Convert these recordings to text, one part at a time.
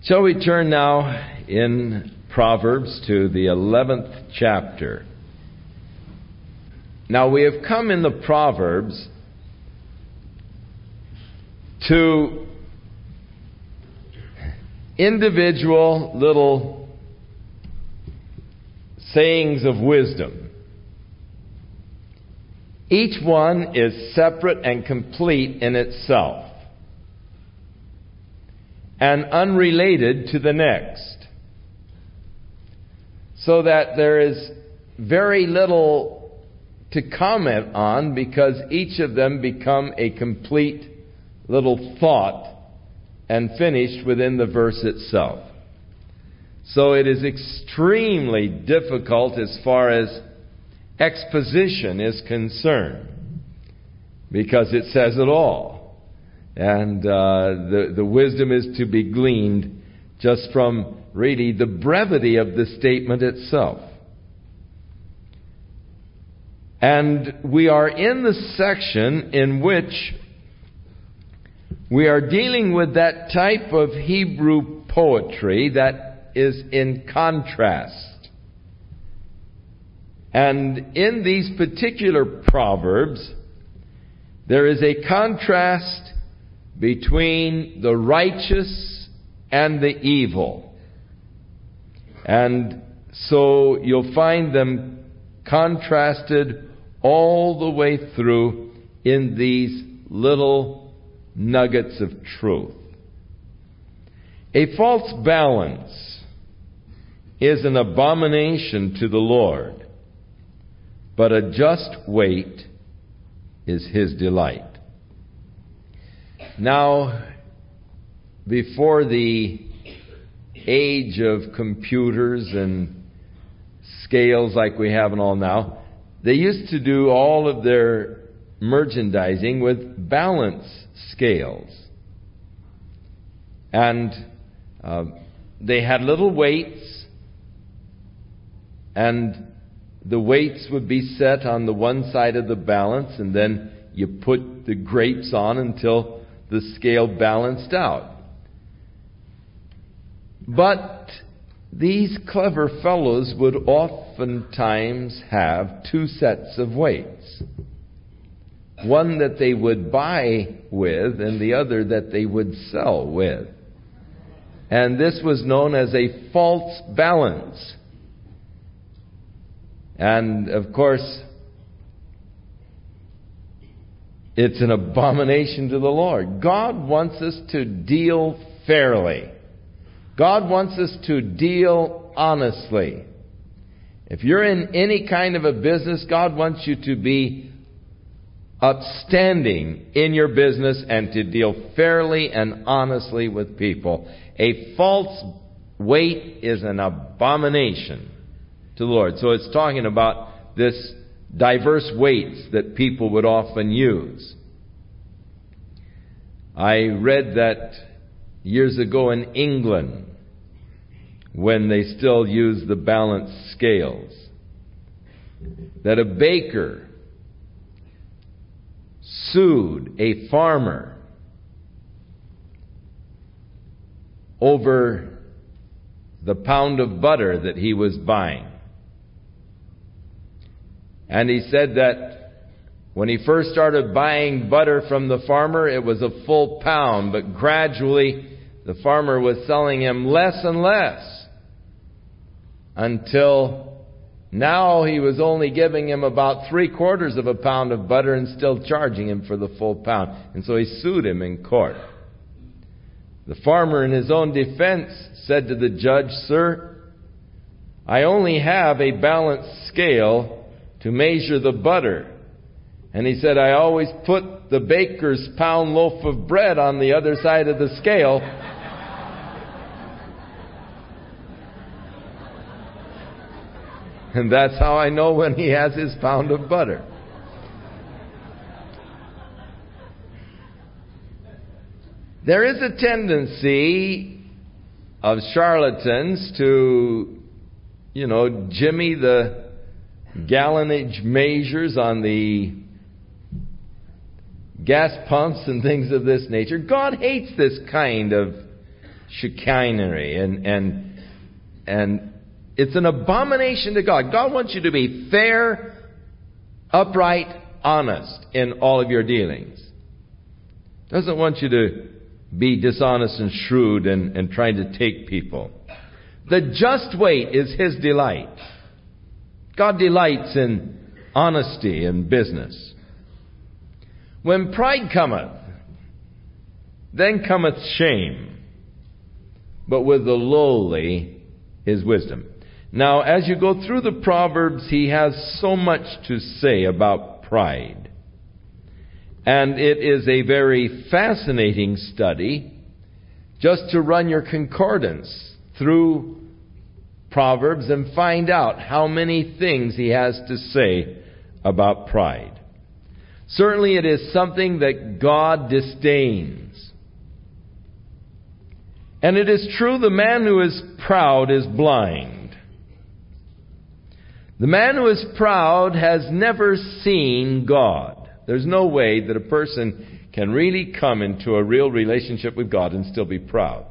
Shall we turn now in Proverbs to the 11th chapter? Now we have come in the Proverbs to individual little sayings of wisdom. Each one is separate and complete in itself, and unrelated to the next, so that there is very little to comment on, because each of them become a complete little thought and finished within the verse itself. So it is extremely difficult as far as exposition is concerned, because it says it all. And the wisdom is to be gleaned just from really the brevity of the statement itself. And we are in the section in which we are dealing with that type of Hebrew poetry that is in contrast. And in these particular Proverbs, there is a contrast between the righteous and the evil. And so you'll find them contrasted all the way through in these little nuggets of truth. A false balance is an abomination to the Lord, but a just weight is His delight. Now, before the age of computers and scales like we have and all now, they used to do all of their merchandising with balance scales. And they had little weights, and the weights would be set on the one side of the balance, and then you put the grapes on until the scale balanced out. But these clever fellows would oftentimes have two sets of weights. One that they would buy with, and the other that they would sell with. And this was known as a false balance. And of course, it's an abomination to the Lord. God wants us to deal fairly. God wants us to deal honestly. If you're in any kind of a business, God wants you to be upstanding in your business and to deal fairly and honestly with people. A false weight is an abomination to the Lord. So it's talking about this diverse weights that people would often use. I read that years ago in England, when they still used the balanced scales, that a baker sued a farmer over the pound of butter that he was buying. And he said that when he first started buying butter from the farmer, it was a full pound, but gradually the farmer was selling him less and less, until now he was only giving him about 3/4 of a pound of butter and still charging him for the full pound. And so he sued him in court. The farmer, in his own defense, said to the judge, "Sir, I only have a balanced scale to measure the butter." And he said, "I always put the baker's pound loaf of bread on the other side of the scale." And that's how I know when he has his pound of butter. There is a tendency of charlatans to, jimmy the gallonage measures on the gas pumps and things of this nature. God hates this kind of chicanery, and it's an abomination to God. God wants you to be fair, upright, honest in all of your dealings. Doesn't want you to be dishonest and shrewd and trying to take people. The just weight is His delight. God delights in honesty in business. When pride cometh, then cometh shame. But with the lowly is wisdom. Now, as you go through the Proverbs, he has so much to say about pride. And it is a very fascinating study just to run your concordance through Proverbs and find out how many things he has to say about pride. Certainly it is something that God disdains. And it is true, the man who is proud is blind. The man who is proud has never seen God. There's no way that a person can really come into a real relationship with God and still be proud.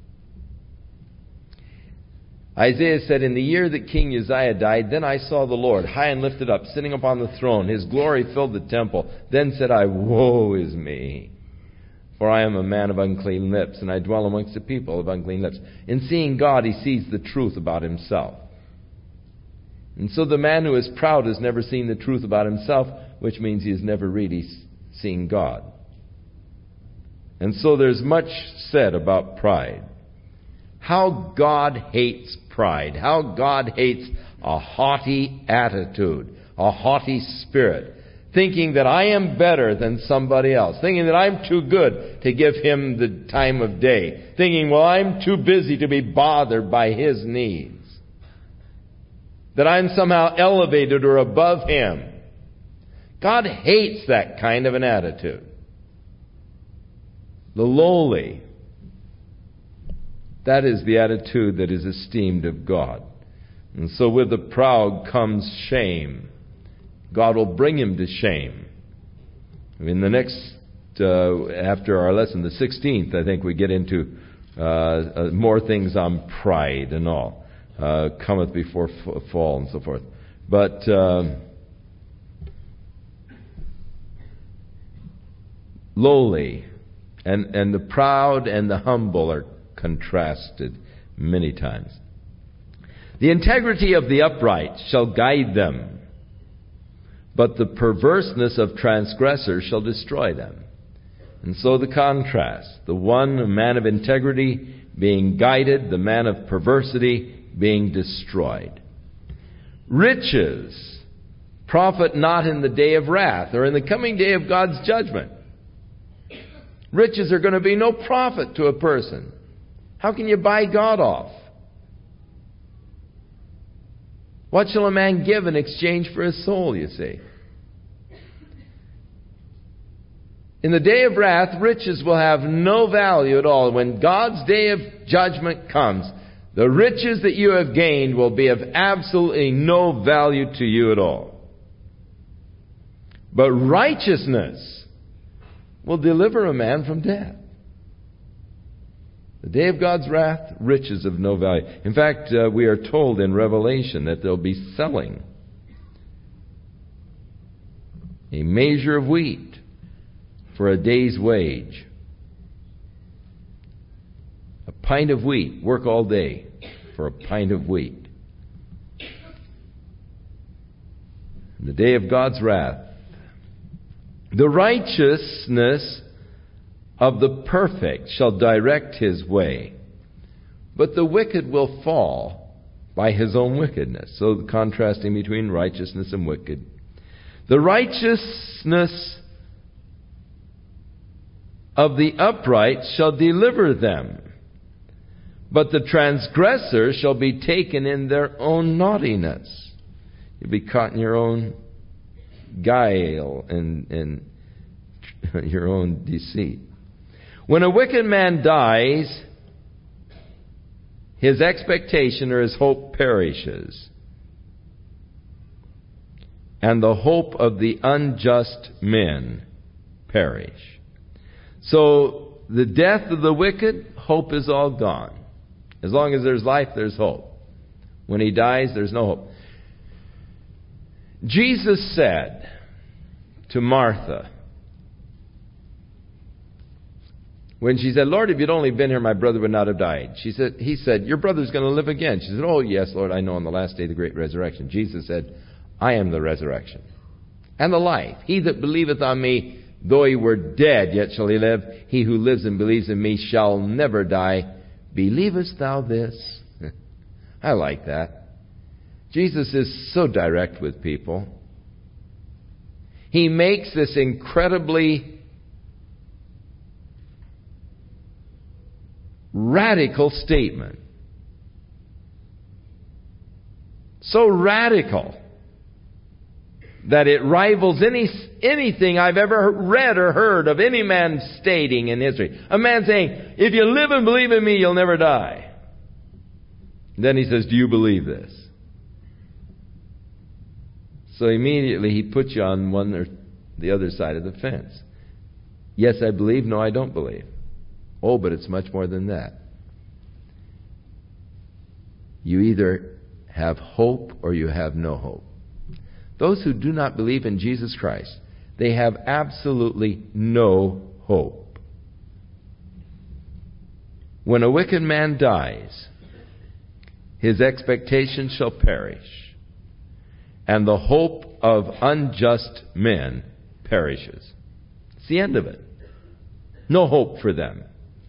Isaiah said, in the year that King Uzziah died, then I saw the Lord, high and lifted up, sitting upon the throne. His glory filled the temple. Then said I, woe is me, for I am a man of unclean lips, and I dwell amongst the people of unclean lips. In seeing God, he sees the truth about himself. And so the man who is proud has never seen the truth about himself, which means he has never really seen God. And so there's much said about pride. How God hates pride. How God hates a haughty attitude, a haughty spirit. Thinking that I am better than somebody else. Thinking that I'm too good to give him the time of day. Thinking, well, I'm too busy to be bothered by his needs. That I'm somehow elevated or above him. God hates that kind of an attitude. The lowly. That is the attitude that is esteemed of God. And so with the proud comes shame. God will bring him to shame. In the next, after our lesson, the 16th, I think we get into more things on pride and all. Cometh before fall and so forth. But lowly and the proud and the humble are contrasted many times. The integrity of the upright shall guide them, but the perverseness of transgressors shall destroy them. And so the contrast, the one, a man of integrity, being guided, the man of perversity being destroyed. Riches profit not in the day of wrath, or in the coming day of God's judgment. Riches are going to be no profit to a person. How can you buy God off? What shall a man give in exchange for his soul, you see? In the day of wrath, riches will have no value at all. When God's day of judgment comes, the riches that you have gained will be of absolutely no value to you at all. But righteousness will deliver a man from death. The day of God's wrath, riches of no value. In fact, we are told in Revelation that they'll be selling a measure of wheat for a day's wage. A pint of wheat, work all day for a pint of wheat. In the day of God's wrath, the righteousness of the perfect shall direct his way, but the wicked will fall by his own wickedness. So the contrasting between righteousness and wicked. The righteousness of the upright shall deliver them, but the transgressors shall be taken in their own naughtiness. You'll be caught in your own guile and your own deceit. When a wicked man dies, his expectation or his hope perishes, and the hope of the unjust men perish. So the death of the wicked, hope is all gone. As long as there's life, there's hope. When he dies, there's no hope. Jesus said to Martha, when she said, Lord, if you'd only been here, my brother would not have died. He said, your brother's going to live again. She said, oh, yes, Lord, I know, on the last day of the great resurrection. Jesus said, I am the resurrection and the life. He that believeth on me, though he were dead, yet shall he live. He who lives and believes in me shall never die. Believest thou this? I like that. Jesus is so direct with people. He makes this incredibly radical statement. So radical that it rivals anything I've ever read or heard of any man stating in history. A man saying, if you live and believe in me, you'll never die. Then he says, do you believe this? So immediately he puts you on one or the other side of the fence. Yes, I believe. No, I don't believe. Oh, but it's much more than that. You either have hope or you have no hope. Those who do not believe in Jesus Christ, they have absolutely no hope. When a wicked man dies, his expectation shall perish, and the hope of unjust men perishes. It's the end of it. No hope for them.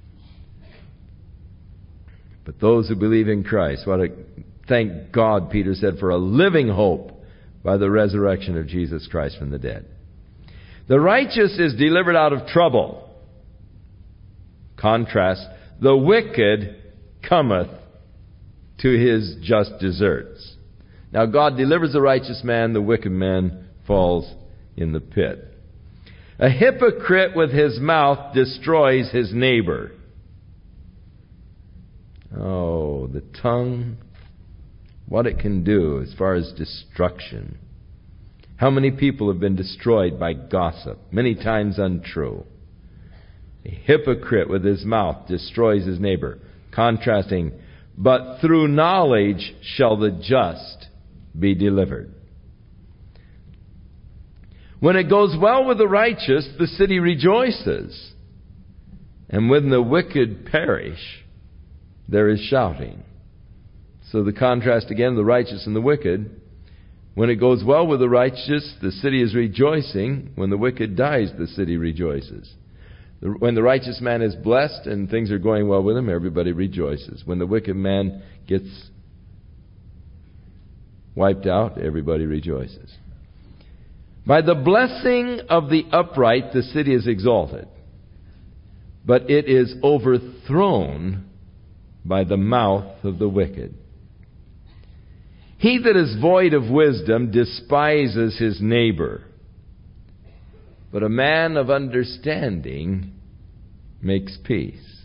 But those who believe in Christ, thank God, Peter said, for a living hope by the resurrection of Jesus Christ from the dead. The righteous is delivered out of trouble. Contrast, the wicked cometh to his just deserts. Now God delivers the righteous man, the wicked man falls in the pit. A hypocrite with his mouth destroys his neighbor. Oh, the tongue, what it can do as far as destruction. How many people have been destroyed by gossip, many times untrue. A hypocrite with his mouth destroys his neighbor. Contrasting, but through knowledge shall the just be delivered. When it goes well with the righteous, the city rejoices. And when the wicked perish, there is shouting. So the contrast again, the righteous and the wicked. When it goes well with the righteous, the city is rejoicing. When the wicked dies, the city rejoices. When the righteous man is blessed and things are going well with him, everybody rejoices. When the wicked man gets wiped out, everybody rejoices. By the blessing of the upright, the city is exalted, but it is overthrown by the mouth of the wicked. He that is void of wisdom despises his neighbor, but a man of understanding makes peace.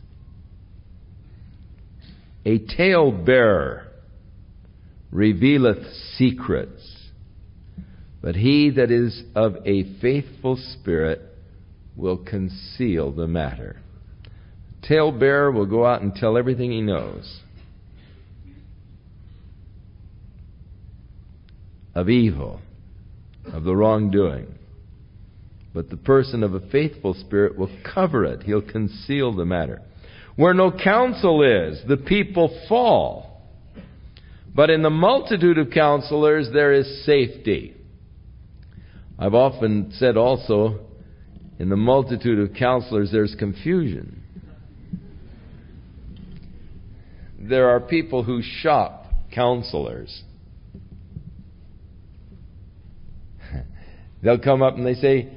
A talebearer revealeth secrets, but he that is of a faithful spirit will conceal the matter. A talebearer will go out and tell everything he knows of evil, of the wrongdoing. But the person of a faithful spirit will cover it. He'll conceal the matter. Where no counsel is, the people fall. But in the multitude of counselors, there is safety. I've often said also, in the multitude of counselors, there's confusion. There are people who shop counselors. They'll come up and they say,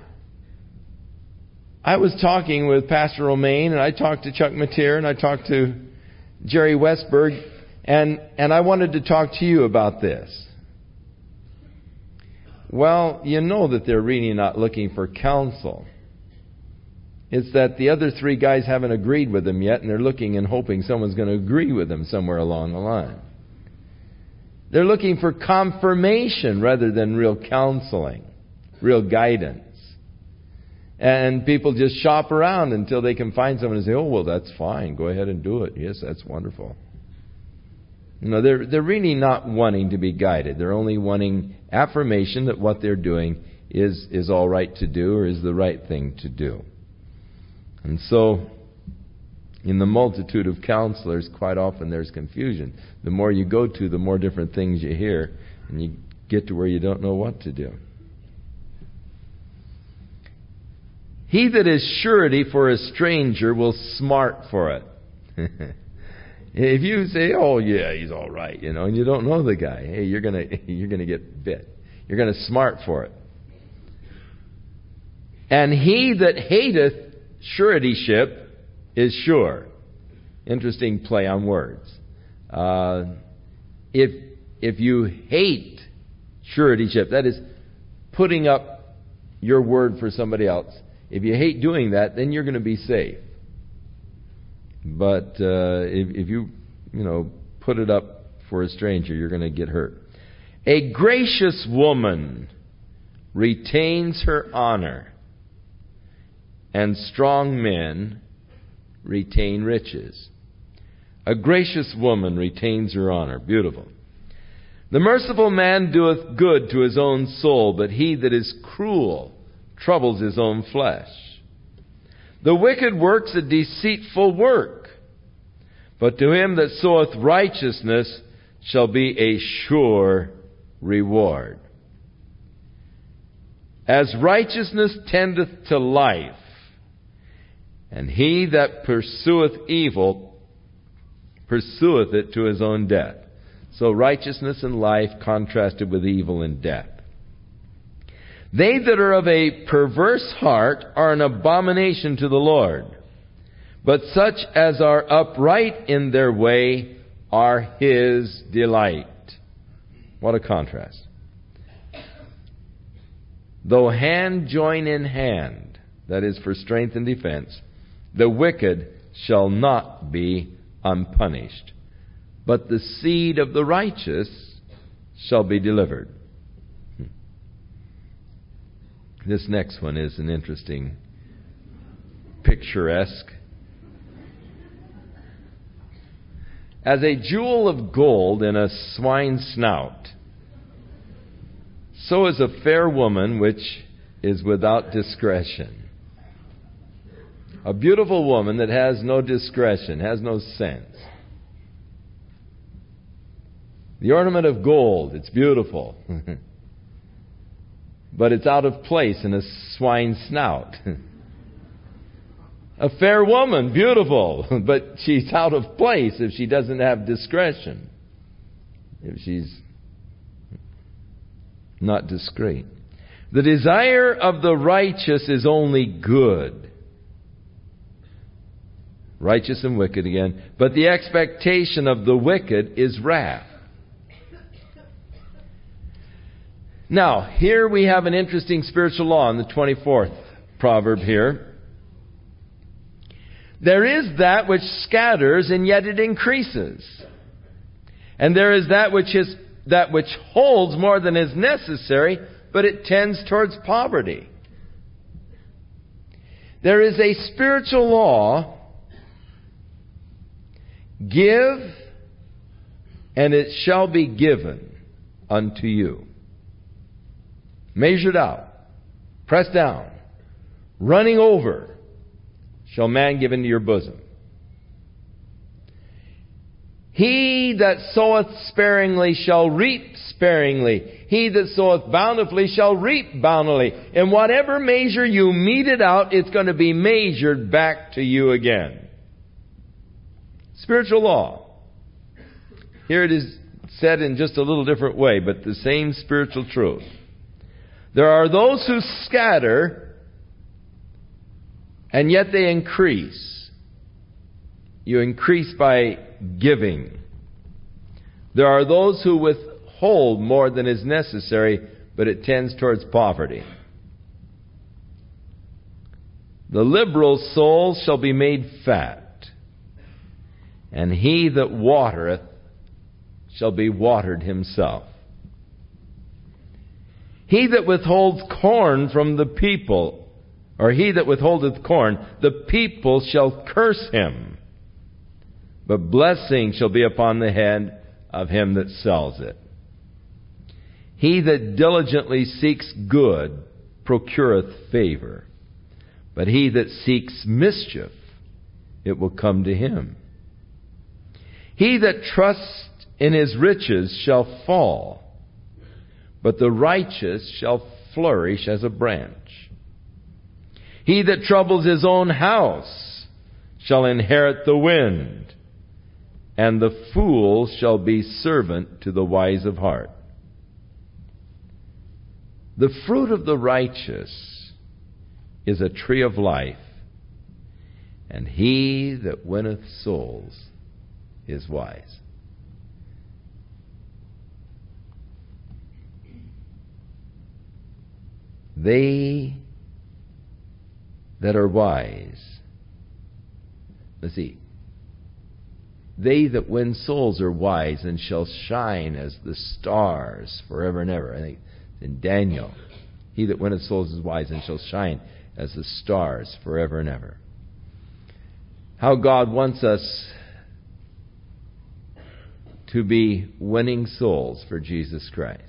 I was talking with Pastor Romaine, and I talked to Chuck Mateer, and I talked to Jerry Westberg, and I wanted to talk to you about this. Well, you know that they're really not looking for counsel. It's that the other three guys haven't agreed with them yet, and they're looking and hoping someone's going to agree with them somewhere along the line. They're looking for confirmation rather than real counseling, real guidance. And people just shop around until they can find someone and say, oh, well, that's fine. Go ahead and do it. Yes, that's wonderful. No, they're really not wanting to be guided. They're only wanting affirmation that what they're doing is all right to do or is the right thing to do. And so, in the multitude of counselors, quite often there's confusion. The more you go to, the more different things you hear, and you get to where you don't know what to do. He that is surety for a stranger will smart for it. If you say, oh yeah, he's all right, and you don't know the guy, hey, you're gonna get bit. You're gonna smart for it. And he that hateth suretyship is sure. Interesting play on words. If you hate suretyship, that is putting up your word for somebody else. If you hate doing that, then you're going to be safe. But if you put it up for a stranger, you're going to get hurt. A gracious woman retains her honor, and strong men retain riches. A gracious woman retains her honor. Beautiful. The merciful man doeth good to his own soul, but he that is cruel troubles his own flesh. The wicked works a deceitful work, but to him that soweth righteousness shall be a sure reward. As righteousness tendeth to life, and he that pursueth evil pursueth it to his own death. So righteousness and life contrasted with evil and death. They that are of a perverse heart are an abomination to the Lord, but such as are upright in their way are His delight. What a contrast. Though hand join in hand, that is for strength and defense, the wicked shall not be unpunished, but the seed of the righteous shall be delivered. This next one is an interesting, picturesque. As a jewel of gold in a swine's snout, so is a fair woman which is without discretion. A beautiful woman that has no discretion, has no sense. The ornament of gold, it's beautiful. But it's out of place in a swine's snout. A fair woman, beautiful, but she's out of place if she doesn't have discretion. If she's not discreet. The desire of the righteous is only good. Righteous and wicked again. But the expectation of the wicked is wrath. Now, here we have an interesting spiritual law in the 24th proverb here. There is that which scatters and yet it increases. And there is that which holds more than is necessary, but it tends towards poverty. There is a spiritual law. Give, and it shall be given unto you. Measured out, pressed down, running over, shall man give into your bosom. He that soweth sparingly shall reap sparingly. He that soweth bountifully shall reap bountifully. In whatever measure you mete it out, it's going to be measured back to you again. Spiritual law. Here it is said in just a little different way, but the same spiritual truth. There are those who scatter, and yet they increase. You increase by giving. There are those who withhold more than is necessary, but it tends towards poverty. The liberal soul shall be made fat, and he that watereth shall be watered himself. He that withholds corn from the people or he that withholdeth corn, the people shall curse him. But blessing shall be upon the head of him that sells it. He that diligently seeks good procureth favor. But he that seeks mischief, it will come to him. He that trusts in his riches shall fall, but the righteous shall flourish as a branch. He that troubles his own house shall inherit the wind, and the fool shall be servant to the wise of heart. The fruit of the righteous is a tree of life, and he that winneth souls is wise. They that are wise, let's see, they that win souls are wise and shall shine as the stars forever and ever. I think in Daniel, he that winneth souls is wise and shall shine as the stars forever and ever. How God wants us to be winning souls for Jesus Christ.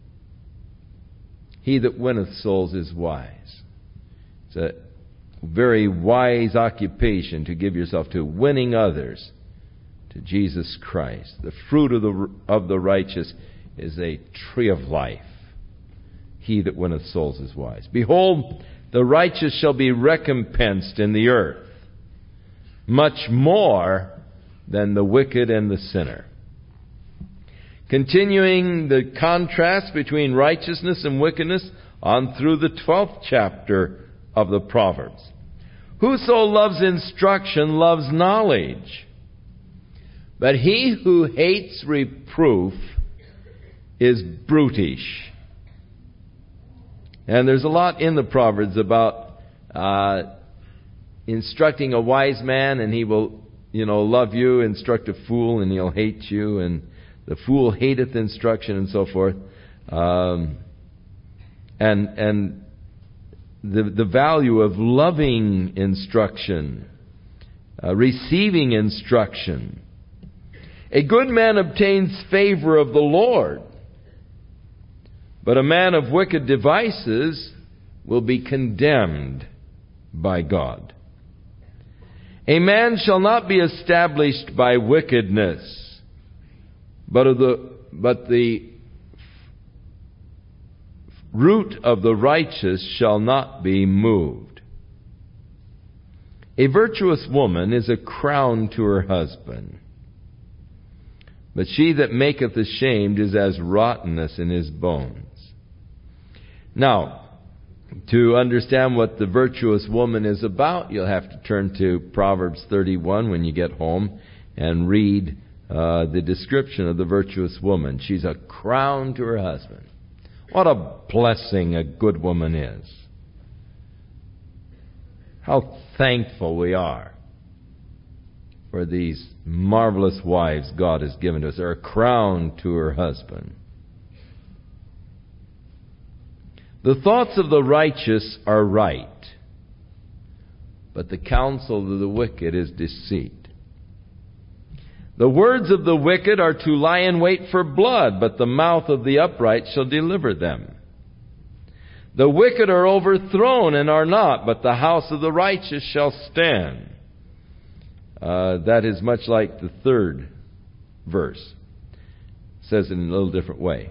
He that winneth souls is wise. It's a very wise occupation to give yourself to winning others to Jesus Christ. The fruit of the righteous is a tree of life. He that winneth souls is wise. Behold, the righteous shall be recompensed in the earth, much more than the wicked and the sinner. Continuing the contrast between righteousness and wickedness on through the 12th chapter of the Proverbs. Whoso loves instruction loves knowledge, but he who hates reproof is brutish. And there's a lot in the Proverbs about instructing a wise man, and he will, love you. Instruct a fool, and he'll hate you. And the fool hateth instruction, and so forth. And the value of loving instruction, receiving instruction. A good man obtains favor of the Lord, but a man of wicked devices will be condemned by God. A man shall not be established by wickedness, but the root of the righteous shall not be moved. A virtuous woman is a crown to her husband, but she that maketh ashamed is as rottenness in his bones. Now, to understand what the virtuous woman is about, you'll have to turn to Proverbs 31 when you get home and read the description of the virtuous woman. She's a crown to her husband. What a blessing a good woman is. How thankful we are for these marvelous wives God has given to us. They're a crown to her husband. The thoughts of the righteous are right, but the counsel of the wicked is deceit. The words of the wicked are to lie in wait for blood, but the mouth of the upright shall deliver them. The wicked are overthrown and are not, but the house of the righteous shall stand. That is much like the third verse. It says it in a little different way.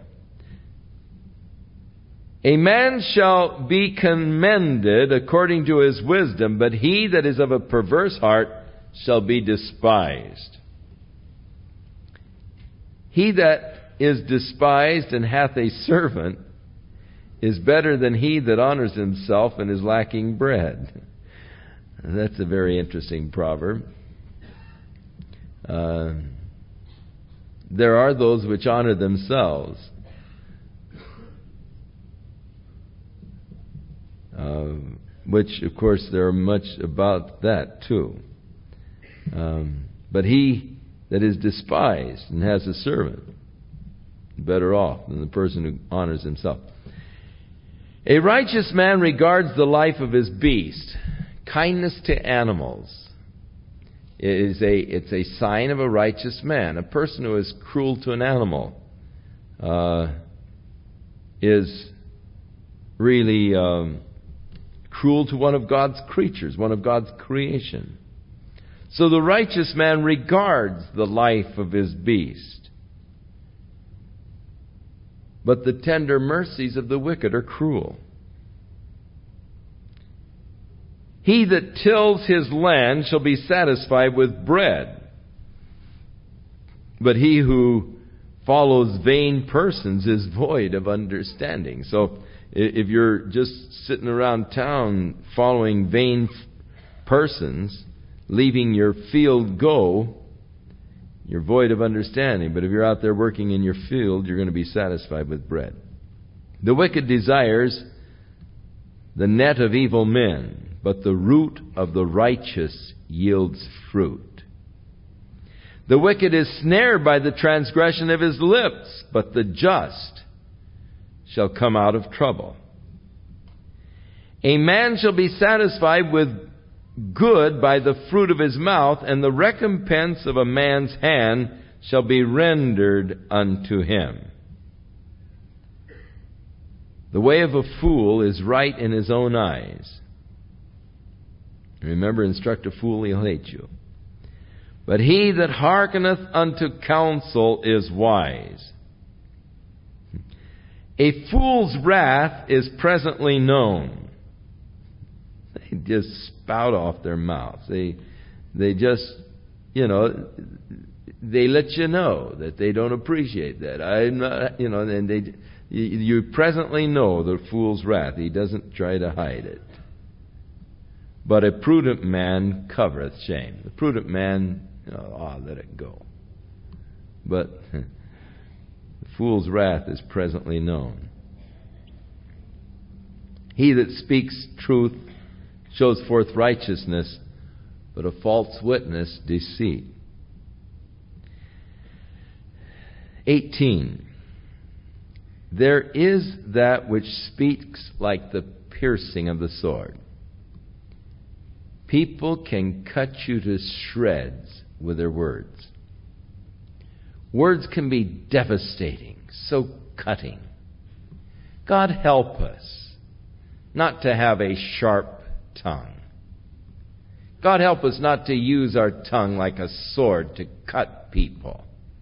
A man shall be commended according to his wisdom, but he that is of a perverse heart shall be despised. He that is despised and hath a servant is better than he that honors himself and is lacking bread. That's a very interesting proverb. There are those which honor themselves, which, of course, there are much about that too. But he that is despised and has a servant better off than the person who honors himself. A righteous man regards the life of his beast. Kindness to animals it's a sign of a righteous man. A person who is cruel to an animal is really cruel to one of God's creatures, one of God's creation. So the righteous man regards the life of his beast. But the tender mercies of the wicked are cruel. He that tills his land shall be satisfied with bread, but he who follows vain persons is void of understanding. So if you're just sitting around town following vain persons, leaving your field go, you're void of understanding. But if you're out there working in your field, you're going to be satisfied with bread. The wicked desires the net of evil men, but the root of the righteous yields fruit. The wicked is snared by the transgression of his lips, but the just shall come out of trouble. A man shall be satisfied with good by the fruit of his mouth, and the recompense of a man's hand shall be rendered unto him. The way of a fool is right in his own eyes. Remember, instruct a fool, he'll hate you. But he that hearkeneth unto counsel is wise. A fool's wrath is presently known. They just spout off their mouths. They just, they let you know that they don't appreciate that. I'm not, and you presently know the fool's wrath. He doesn't try to hide it. But a prudent man covereth shame. The prudent man, let it go. But the fool's wrath is presently known. He that speaks truth shows forth righteousness, but a false witness deceit. 18. There is that which speaks like the piercing of the sword. People can cut you to shreds with their words. Words can be devastating, so cutting. God help us not to have a sharp tongue. God help us not to use our tongue like a sword to cut people.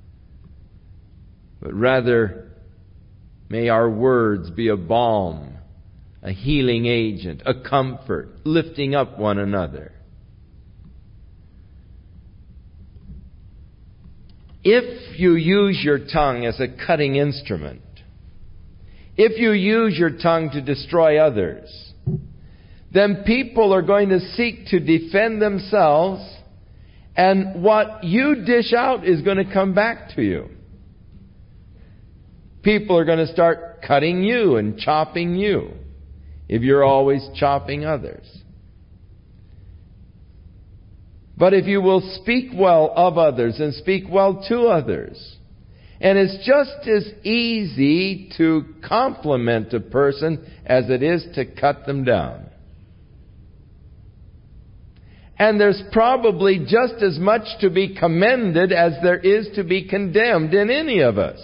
But rather, may our words be a balm, a healing agent, a comfort, lifting up one another. If you use your tongue as a cutting instrument, if you use your tongue to destroy others, then people are going to seek to defend themselves, and what you dish out is going to come back to you. People are going to start cutting you and chopping you if you're always chopping others. But if you will speak well of others and speak well to others, and it's just as easy to compliment a person as it is to cut them down. And there's probably just as much to be commended as there is to be condemned in any of us.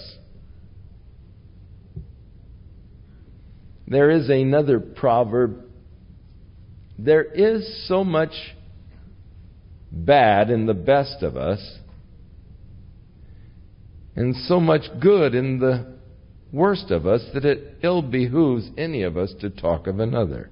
There is another proverb. There is so much bad in the best of us, and so much good in the worst of us, that it ill behooves any of us to talk of another.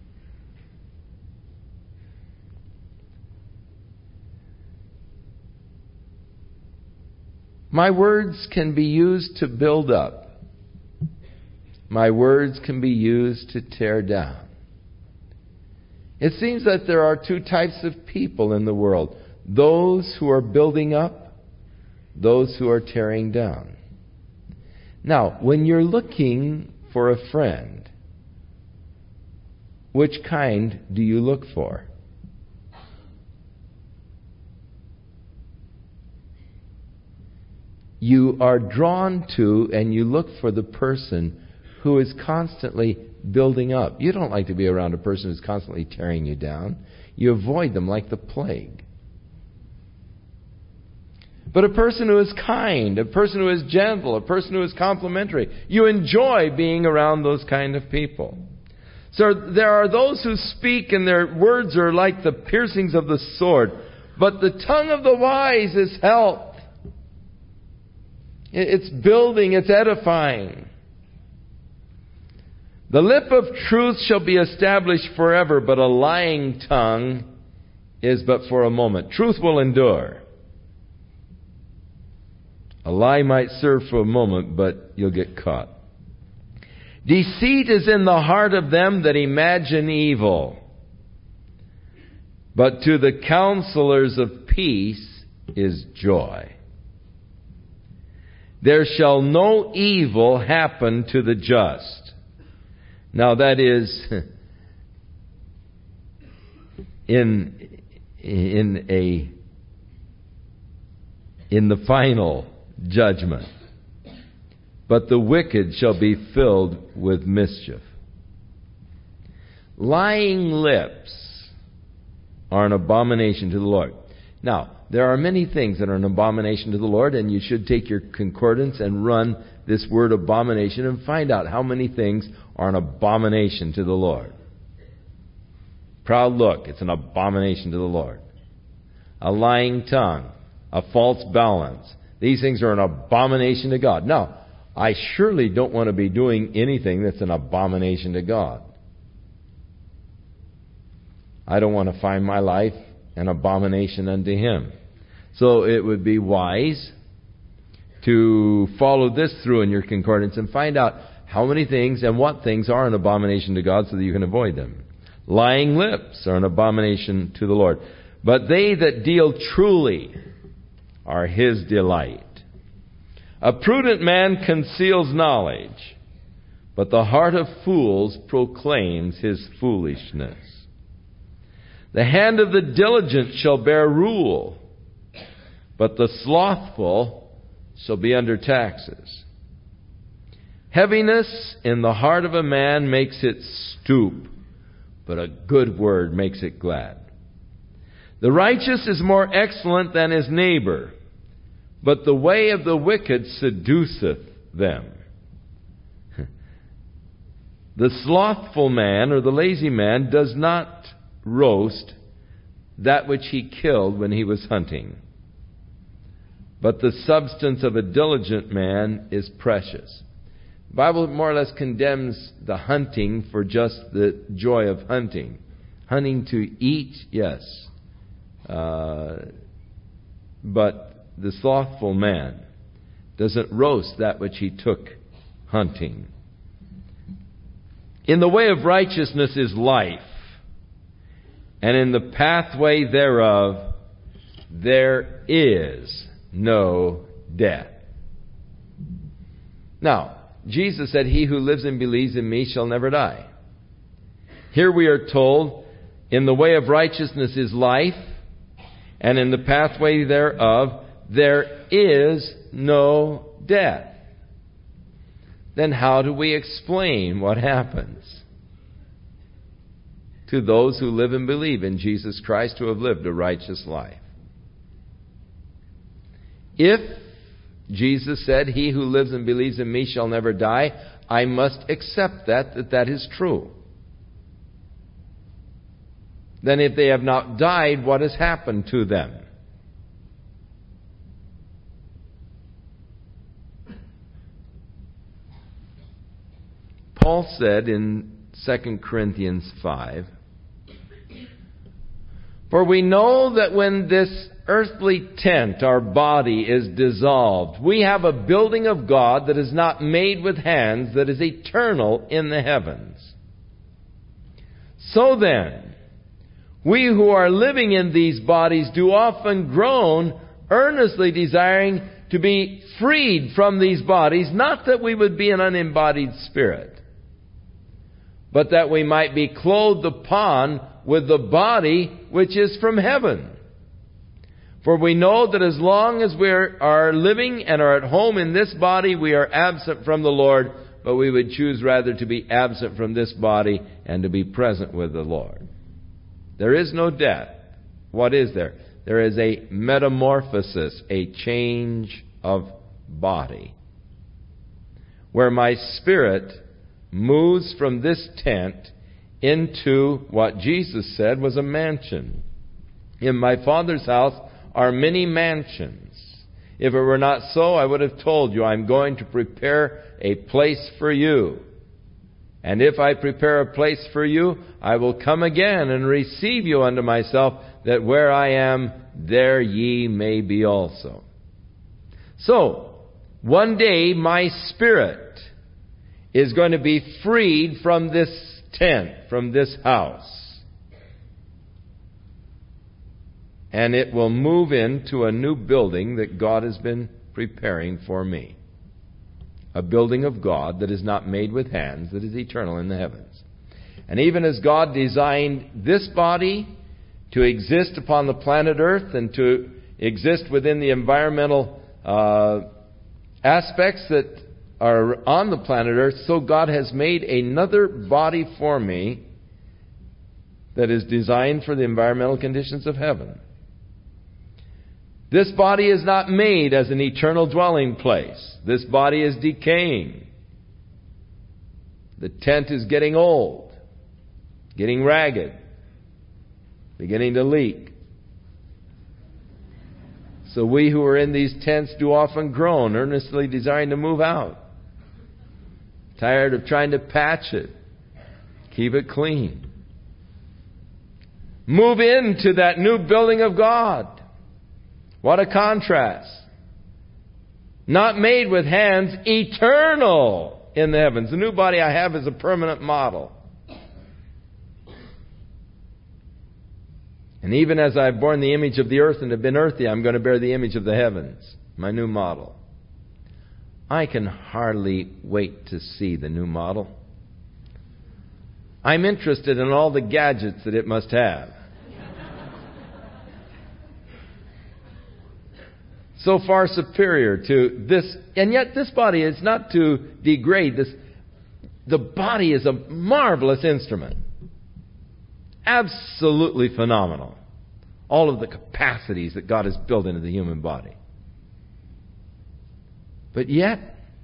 My words can be used to build up. My words can be used to tear down. It seems that there are two types of people in the world. Those who are building up, those who are tearing down. Now, when you're looking for a friend, which kind do you look for? You are drawn to and you look for the person who is constantly building up. You don't like to be around a person who's constantly tearing you down. You avoid them like the plague. But a person who is kind, a person who is gentle, a person who is complimentary, you enjoy being around those kind of people. So there are those who speak and their words are like the piercings of the sword, but the tongue of the wise is health. It's building, it's edifying. The lip of truth shall be established forever, but a lying tongue is but for a moment. Truth will endure. A lie might serve for a moment, but you'll get caught. Deceit is in the heart of them that imagine evil, but to the counselors of peace is joy. There shall no evil happen to the just. Now that is in the final judgment. But the wicked shall be filled with mischief. Lying lips are an abomination to the Lord. Now, there are many things that are an abomination to the Lord, and you should take your concordance and run this word abomination and find out how many things are an abomination to the Lord. Proud look, it's an abomination to the Lord. A lying tongue, a false balance. These things are an abomination to God. Now, I surely don't want to be doing anything that's an abomination to God. I don't want to find my life an abomination unto Him. So it would be wise to follow this through in your concordance and find out how many things and what things are an abomination to God so that you can avoid them. Lying lips are an abomination to the Lord. But they that deal truly are His delight. A prudent man conceals knowledge, but the heart of fools proclaims his foolishness. The hand of the diligent shall bear rule, but the slothful shall be under taxes. Heaviness in the heart of a man makes it stoop, but a good word makes it glad. The righteous is more excellent than his neighbor, but the way of the wicked seduceth them. The slothful man or the lazy man does not roast that which he killed when he was hunting, but the substance of a diligent man is precious. The Bible more or less condemns the hunting for just the joy of hunting. Hunting to eat, yes. But the slothful man doesn't roast that which he took hunting. In the way of righteousness is life, and in the pathway thereof there is no death. Now, Jesus said, "He who lives and believes in me shall never die." Here we are told, in the way of righteousness is life, and in the pathway thereof there is no death. Then how do we explain what happens to those who live and believe in Jesus Christ, who have lived a righteous life? If Jesus said, "He who lives and believes in me shall never die," I must accept that is true. Then if they have not died, what has happened to them? Paul said in 2 Corinthians 5, "For we know that when this earthly tent, our body, is dissolved, we have a building of God that is not made with hands, that is eternal in the heavens. So then, we who are living in these bodies do often groan, earnestly desiring to be freed from these bodies, not that we would be an unembodied spirit, but that we might be clothed upon with the body which is from heaven. For we know that as long as we are living and are at home in this body, we are absent from the Lord, but we would choose rather to be absent from this body and to be present with the Lord. There is no death. What is there? There is a metamorphosis, a change of body, where my spirit moves from this tent into what Jesus said was a mansion. In my Father's house are many mansions. If it were not so, I would have told you, I'm going to prepare a place for you. And if I prepare a place for you, I will come again and receive you unto myself, that where I am, there ye may be also. So, one day my spirit is going to be freed from this tent, from this house. And it will move into a new building that God has been preparing for me. A building of God that is not made with hands, that is eternal in the heavens. And even as God designed this body to exist upon the planet Earth and to exist within the environmental aspects that are on the planet Earth, so God has made another body for me that is designed for the environmental conditions of heaven. This body is not made as an eternal dwelling place. This body is decaying. The tent is getting old, getting ragged, beginning to leak. So we who are in these tents do often groan, earnestly desiring to move out. Tired of trying to patch it, keep it clean. Move into that new building of God. What a contrast. Not made with hands, eternal in the heavens. The new body I have is a permanent model. And even as I've borne the image of the earth and have been earthy, I'm going to bear the image of the heavens, my new model. I can hardly wait to see the new model. I'm interested in all the gadgets that it must have. So far superior to this, and yet this body is not to degrade this. The body is a marvelous instrument. Absolutely phenomenal. All of the capacities that God has built into the human body. But yet,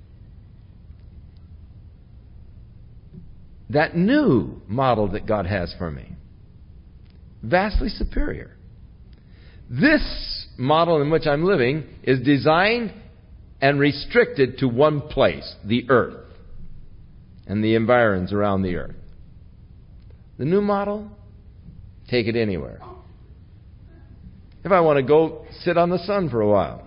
that new model that God has for me, vastly superior. This model in which I'm living is designed and restricted to one place, the earth, and the environs around the earth. The new model, take it anywhere. If I want to go sit on the sun for a while.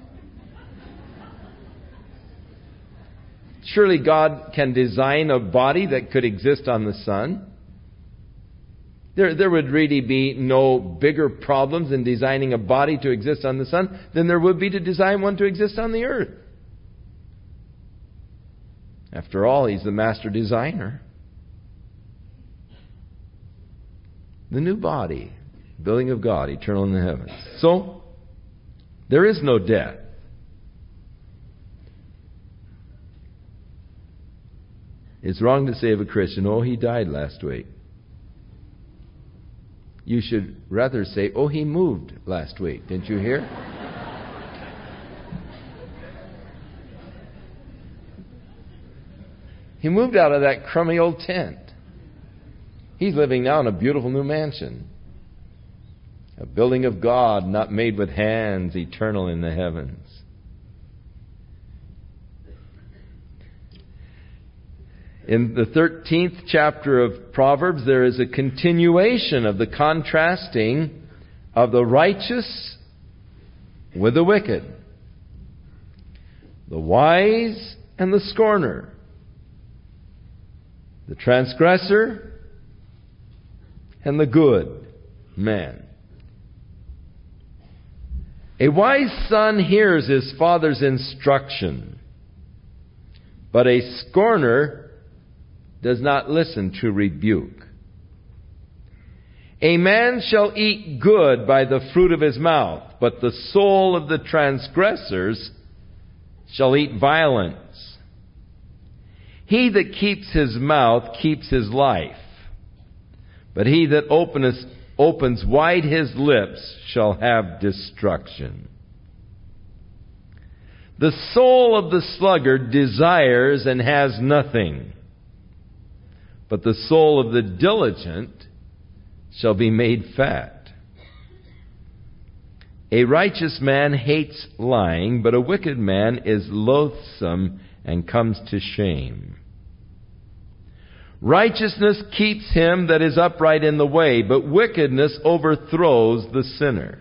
Surely God can design a body that could exist on the sun. There would really be no bigger problems in designing a body to exist on the sun than there would be to design one to exist on the earth. After all, He's the master designer. The new body, building of God, eternal in the heavens. So, there is no death. It's wrong to say of a Christian, oh, he died last week. You should rather say, oh, he moved last week. Didn't you hear? He moved out of that crummy old tent. He's living now in a beautiful new mansion. A building of God, not made with hands, eternal in the heavens. In the 13th chapter of Proverbs, there is a continuation of the contrasting of the righteous with the wicked, the wise and the scorner, the transgressor and the good man. A wise son hears his father's instruction, but a scorner does not listen to rebuke. A man shall eat good by the fruit of his mouth, but the soul of the transgressors shall eat violence. He that keeps his mouth keeps his life, but he that opens wide his lips shall have destruction. The soul of the sluggard desires and has nothing, but the soul of the diligent shall be made fat. A righteous man hates lying, but a wicked man is loathsome and comes to shame. Righteousness keeps him that is upright in the way, but wickedness overthrows the sinner.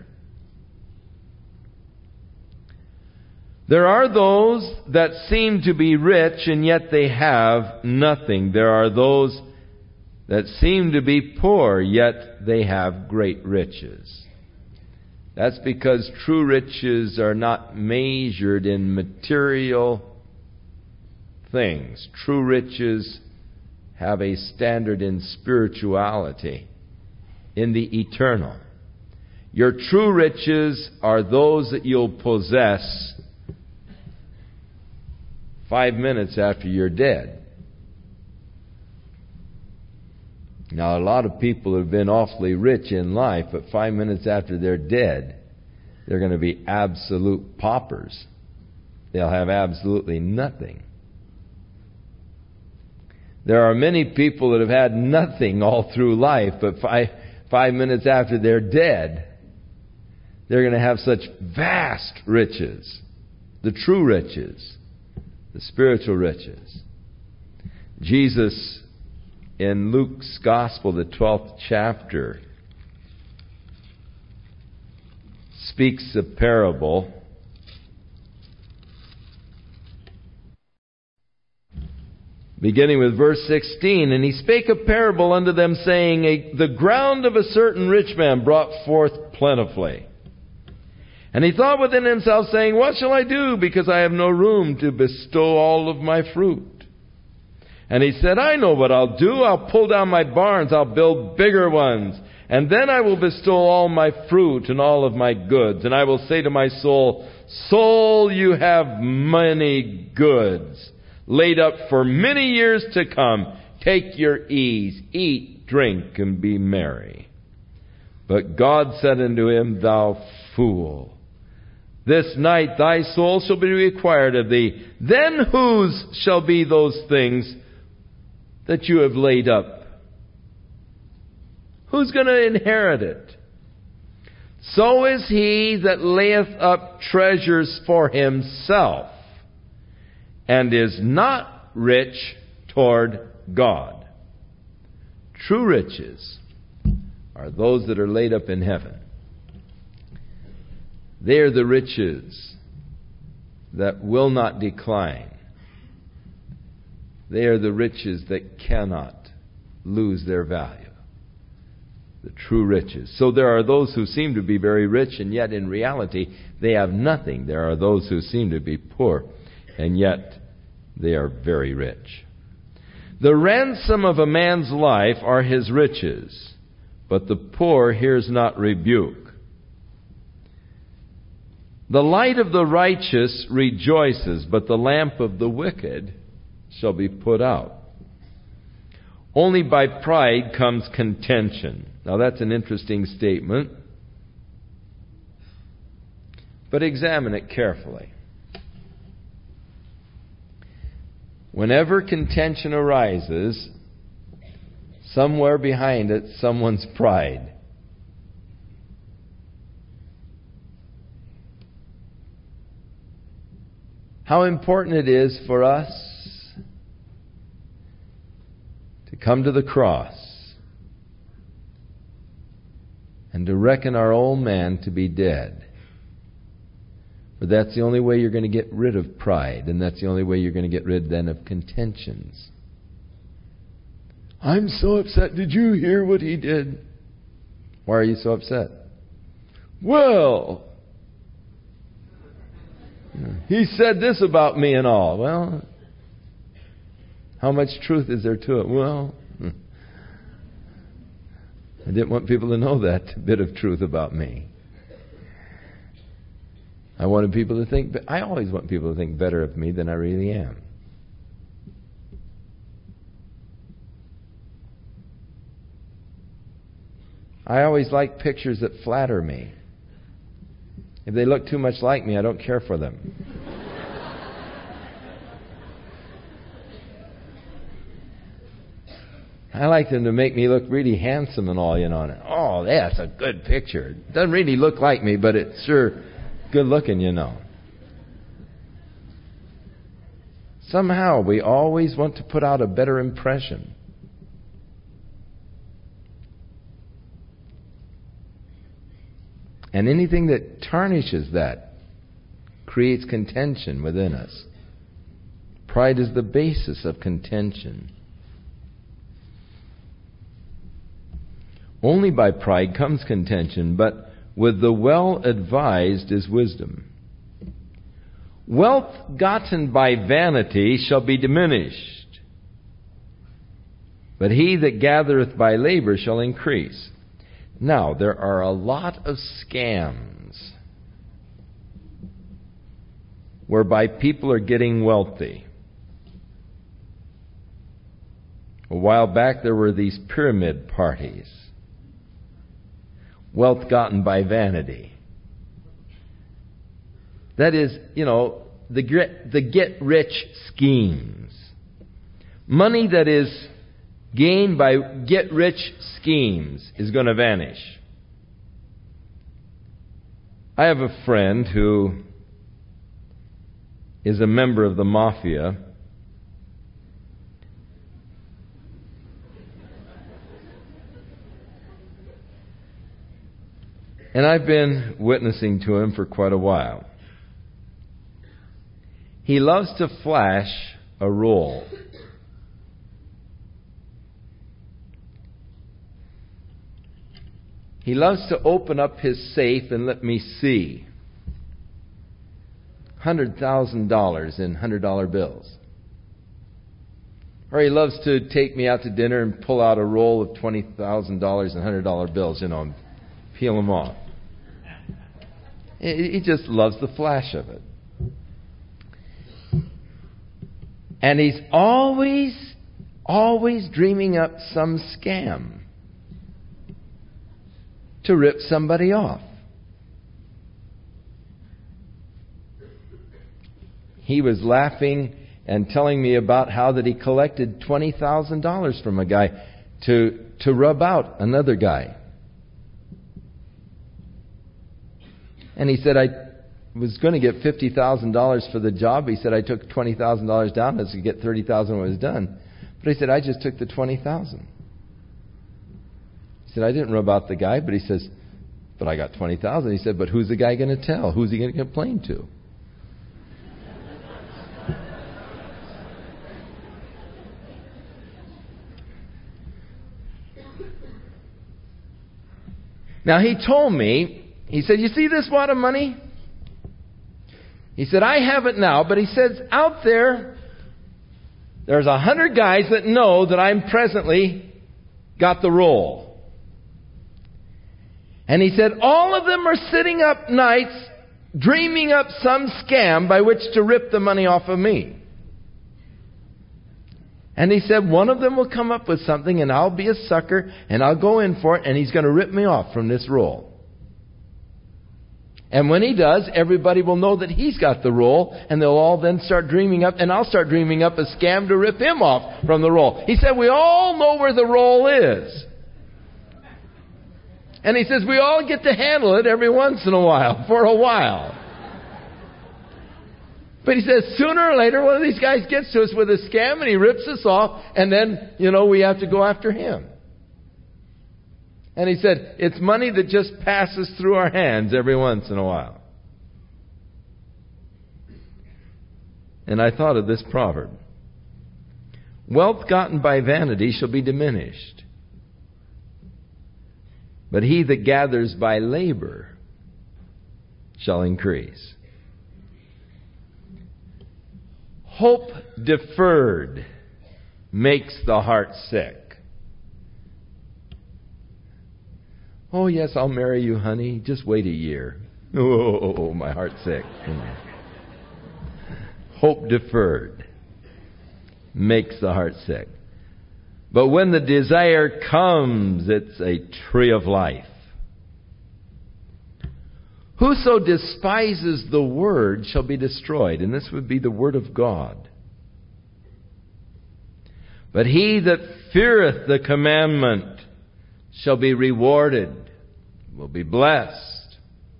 There are those that seem to be rich, and yet they have nothing. There are those that seem to be poor, yet they have great riches. That's because true riches are not measured in material things. True riches have a standard in spirituality, in the eternal. Your true riches are those that you'll possess 5 minutes after you're dead. Now, a lot of people have been awfully rich in life, but 5 minutes after they're dead, they're going to be absolute paupers. They'll have absolutely nothing. There are many people that have had nothing all through life, but five minutes after they're dead, they're going to have such vast riches. The true riches. The spiritual riches. Jesus, in Luke's Gospel, the 12th chapter, speaks a parable. Beginning with verse 16, and he spake a parable unto them, saying, the ground of a certain rich man brought forth plentifully. And he thought within himself, saying, what shall I do, because I have no room to bestow all of my fruit? And he said, I know what I'll do. I'll pull down my barns. I'll build bigger ones. And then I will bestow all my fruit and all of my goods. And I will say to my soul, soul, you have many goods laid up for many years to come. Take your ease, eat, drink, and be merry. But God said unto him, thou fool, this night thy soul shall be required of thee. Then whose shall be those things that you have laid up? Who's going to inherit it? So is he that layeth up treasures for himself, and is not rich toward God. True riches are those that are laid up in heaven. They are the riches that will not decline. They are the riches that cannot lose their value. The true riches. So there are those who seem to be very rich, and yet in reality they have nothing. There are those who seem to be poor, and yet they are very rich. The ransom of a man's life are his riches, but the poor hears not rebuke. The light of the righteous rejoices, but the lamp of the wicked shall be put out. Only by pride comes contention. Now that's an interesting statement, but examine it carefully. Whenever contention arises, somewhere behind it, someone's pride. How important it is for us to come to the cross and to reckon our old man to be dead. For that's the only way you're going to get rid of pride, and that's the only way you're going to get rid then of contentions. I'm so upset. Did you hear what he did? Why are you so upset? Well, he said this about me and all. Well, how much truth is there to it? Well, I didn't want people to know that bit of truth about me. I always want people to think better of me than I really am. I always like pictures that flatter me. If they look too much like me, I don't care for them. I like them to make me look really handsome and all, And, oh, that's a good picture. It doesn't really look like me, but it's sure good looking, Somehow we always want to put out a better impression. And anything that tarnishes that creates contention within us. Pride is the basis of contention. Only by pride comes contention, but with the well-advised is wisdom. Wealth gotten by vanity shall be diminished, but he that gathereth by labor shall increase. Now, there are a lot of scams whereby people are getting wealthy. A while back there were these pyramid parties. Wealth gotten by vanity. That is, the get-rich schemes. Money that is gained by get-rich schemes is going to vanish. I have a friend who is a member of the mafia. And I've been witnessing to him for quite a while. He loves to flash a roll. He loves to open up his safe and let me see $100,000 in $100 bills. Or he loves to take me out to dinner and pull out a roll of $20,000 in $100 bills, and peel them off. He just loves the flash of it. And he's always dreaming up some scam to rip somebody off. He was laughing and telling me about how that he collected $20,000 from a guy to rub out another guy. And he said, I was going to get $50,000 for the job. He said, I took $20,000 down to get $30,000 when it was done. But he said, I just took the $20,000. He said, I didn't rub out the guy, but he says, but I got $20,000. He said, but who's the guy going to tell? Who's he going to complain to? Now he told me, he said, you see this wad of money? He said, I have it now, but he says, out there's 100 guys that know that I'm presently got the roll. And he said, all of them are sitting up nights dreaming up some scam by which to rip the money off of me. And he said, one of them will come up with something and I'll be a sucker and I'll go in for it and he's going to rip me off from this roll. And when he does, everybody will know that he's got the roll, and they'll all then start dreaming up, and I'll start dreaming up a scam to rip him off from the roll. He said, we all know where the roll is. And he says, we all get to handle it every once in a while, for a while. But he says, sooner or later, one of these guys gets to us with a scam, and he rips us off, and then, we have to go after him. And he said, it's money that just passes through our hands every once in a while. And I thought of this proverb. Wealth gotten by vanity shall be diminished, but he that gathers by labor shall increase. Hope deferred makes the heart sick. Oh, yes, I'll marry you, honey. Just wait a year. Oh, my heart's sick. Hope deferred makes the heart sick. But when the desire comes, it's a tree of life. Whoso despises the word shall be destroyed. And this would be the word of God. But he that feareth the commandment shall be rewarded, will be blessed.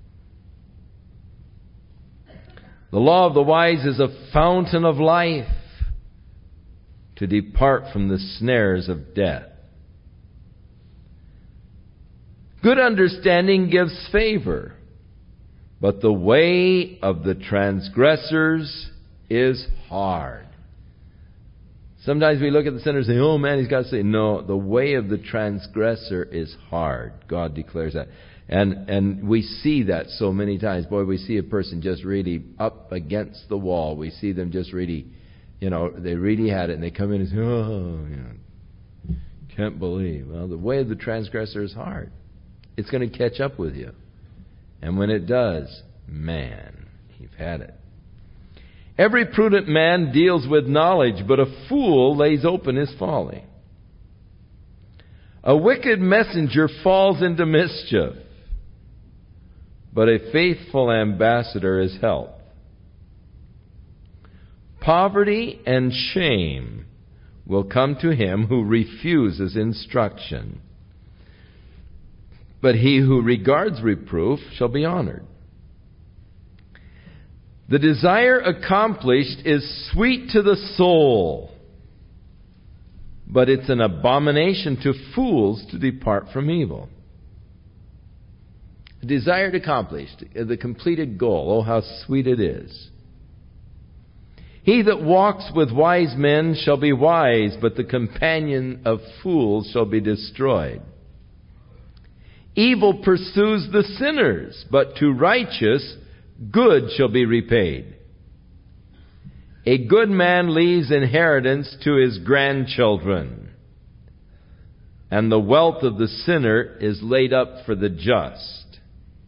The law of the wise is a fountain of life, to depart from the snares of death. Good understanding gives favor, but the way of the transgressors is hard. Sometimes we look at the sinner and say, oh man, he's got to say, no, the way of the transgressor is hard. God declares that. And we see that so many times. Boy, we see a person just really up against the wall. We see them just really, they really had it, and they come in and say, can't believe. Well, the way of the transgressor is hard. It's going to catch up with you. And when it does, man, you've had it. Every prudent man deals with knowledge, but a fool lays open his folly. A wicked messenger falls into mischief, but a faithful ambassador is health. Poverty and shame will come to him who refuses instruction, but he who regards reproof shall be honored. The desire accomplished is sweet to the soul, but it's an abomination to fools to depart from evil. The desire accomplished, the completed goal, oh how sweet it is. He that walks with wise men shall be wise, but the companion of fools shall be destroyed. Evil pursues the sinners, but to righteous good shall be repaid. A good man leaves inheritance to his grandchildren, and the wealth of the sinner is laid up for the just.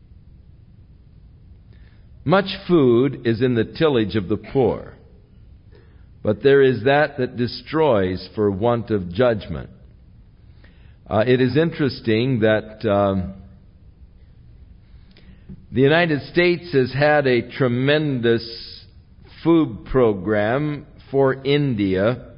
Much food is in the tillage of the poor, but there is that destroys for want of judgment. It is interesting that the United States has had a tremendous food program for India.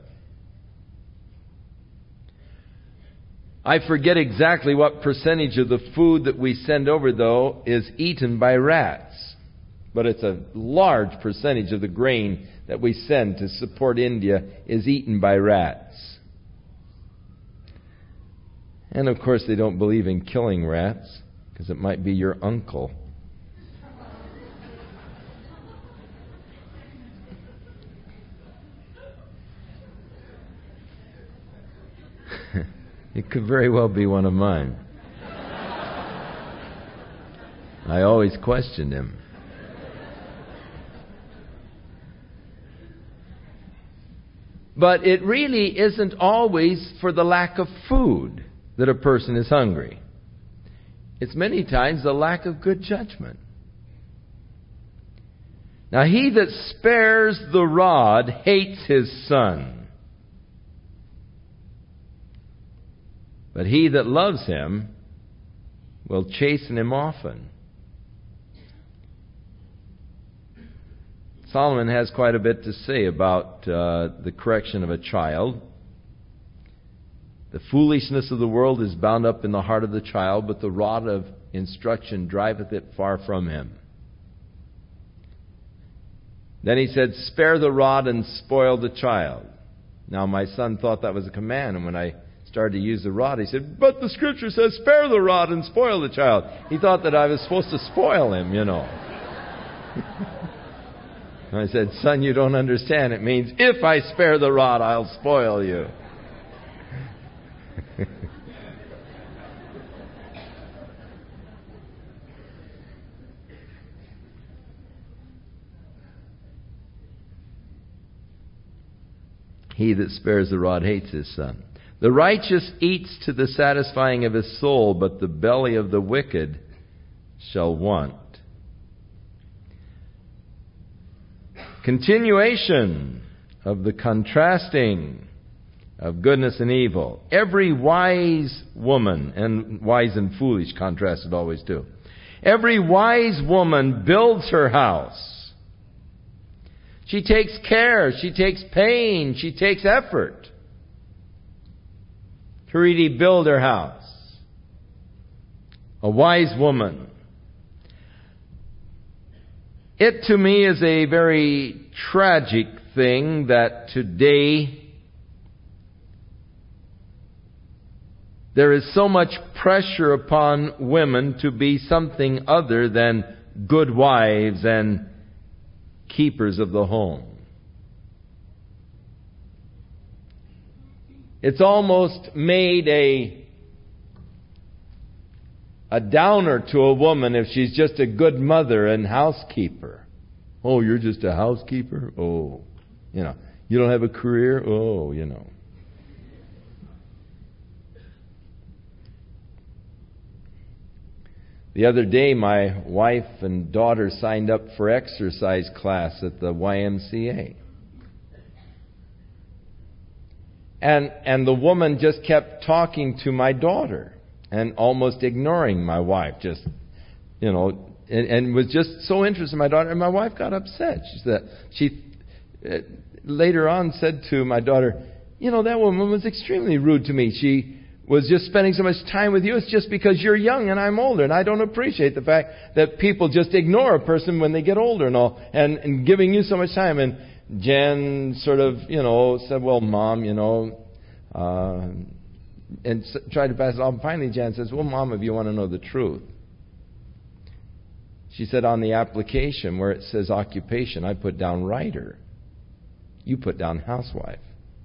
I forget exactly what percentage of the food that we send over, though, is eaten by rats. But it's a large percentage of the grain that we send to support India is eaten by rats. And of course they don't believe in killing rats, because it might be your uncle. It could very well be one of mine. I always questioned him. But it really isn't always for the lack of food that a person is hungry. It's many times the lack of good judgment. Now, he that spares the rod hates his son, but he that loves him will chasten him often. Solomon has quite a bit to say about the correction of a child. The foolishness of the world is bound up in the heart of the child, but the rod of instruction driveth it far from him. Then he said, spare the rod and spoil the child. Now my son thought that was a command, and when I started to use the rod, he said, but the scripture says spare the rod and spoil the child. He thought that I was supposed to spoil him, I said, son, you don't understand. It means if I spare the rod, I'll spoil you. He that spares the rod hates his son. The righteous eats to the satisfying of his soul, but the belly of the wicked shall want. Continuation of the contrasting of goodness and evil. Every wise woman, and wise and foolish contrasted always too. Every wise woman builds her house. She takes care, she takes pain, she takes effort to really build her house. A wise woman. It to me is a very tragic thing that today there is so much pressure upon women to be something other than good wives and keepers of the home. It's almost made a downer to a woman if she's just a good mother and housekeeper. Oh, you're just a housekeeper? Oh, you don't have a career? Oh, The other day, my wife and daughter signed up for exercise class at the YMCA. And the woman just kept talking to my daughter and almost ignoring my wife, just, and was just so interested in my daughter. And my wife got upset. She later on said to my daughter, that woman was extremely rude to me. She was just spending so much time with you. It's just because you're young and I'm older, and I don't appreciate the fact that people just ignore a person when they get older and all, and giving you so much time. And Jen sort of, said, well, Mom, and tried to pass it off. And finally Jan says, well, Mom, if you want to know the truth. She said, on the application where it says occupation, I put down writer. You put down housewife.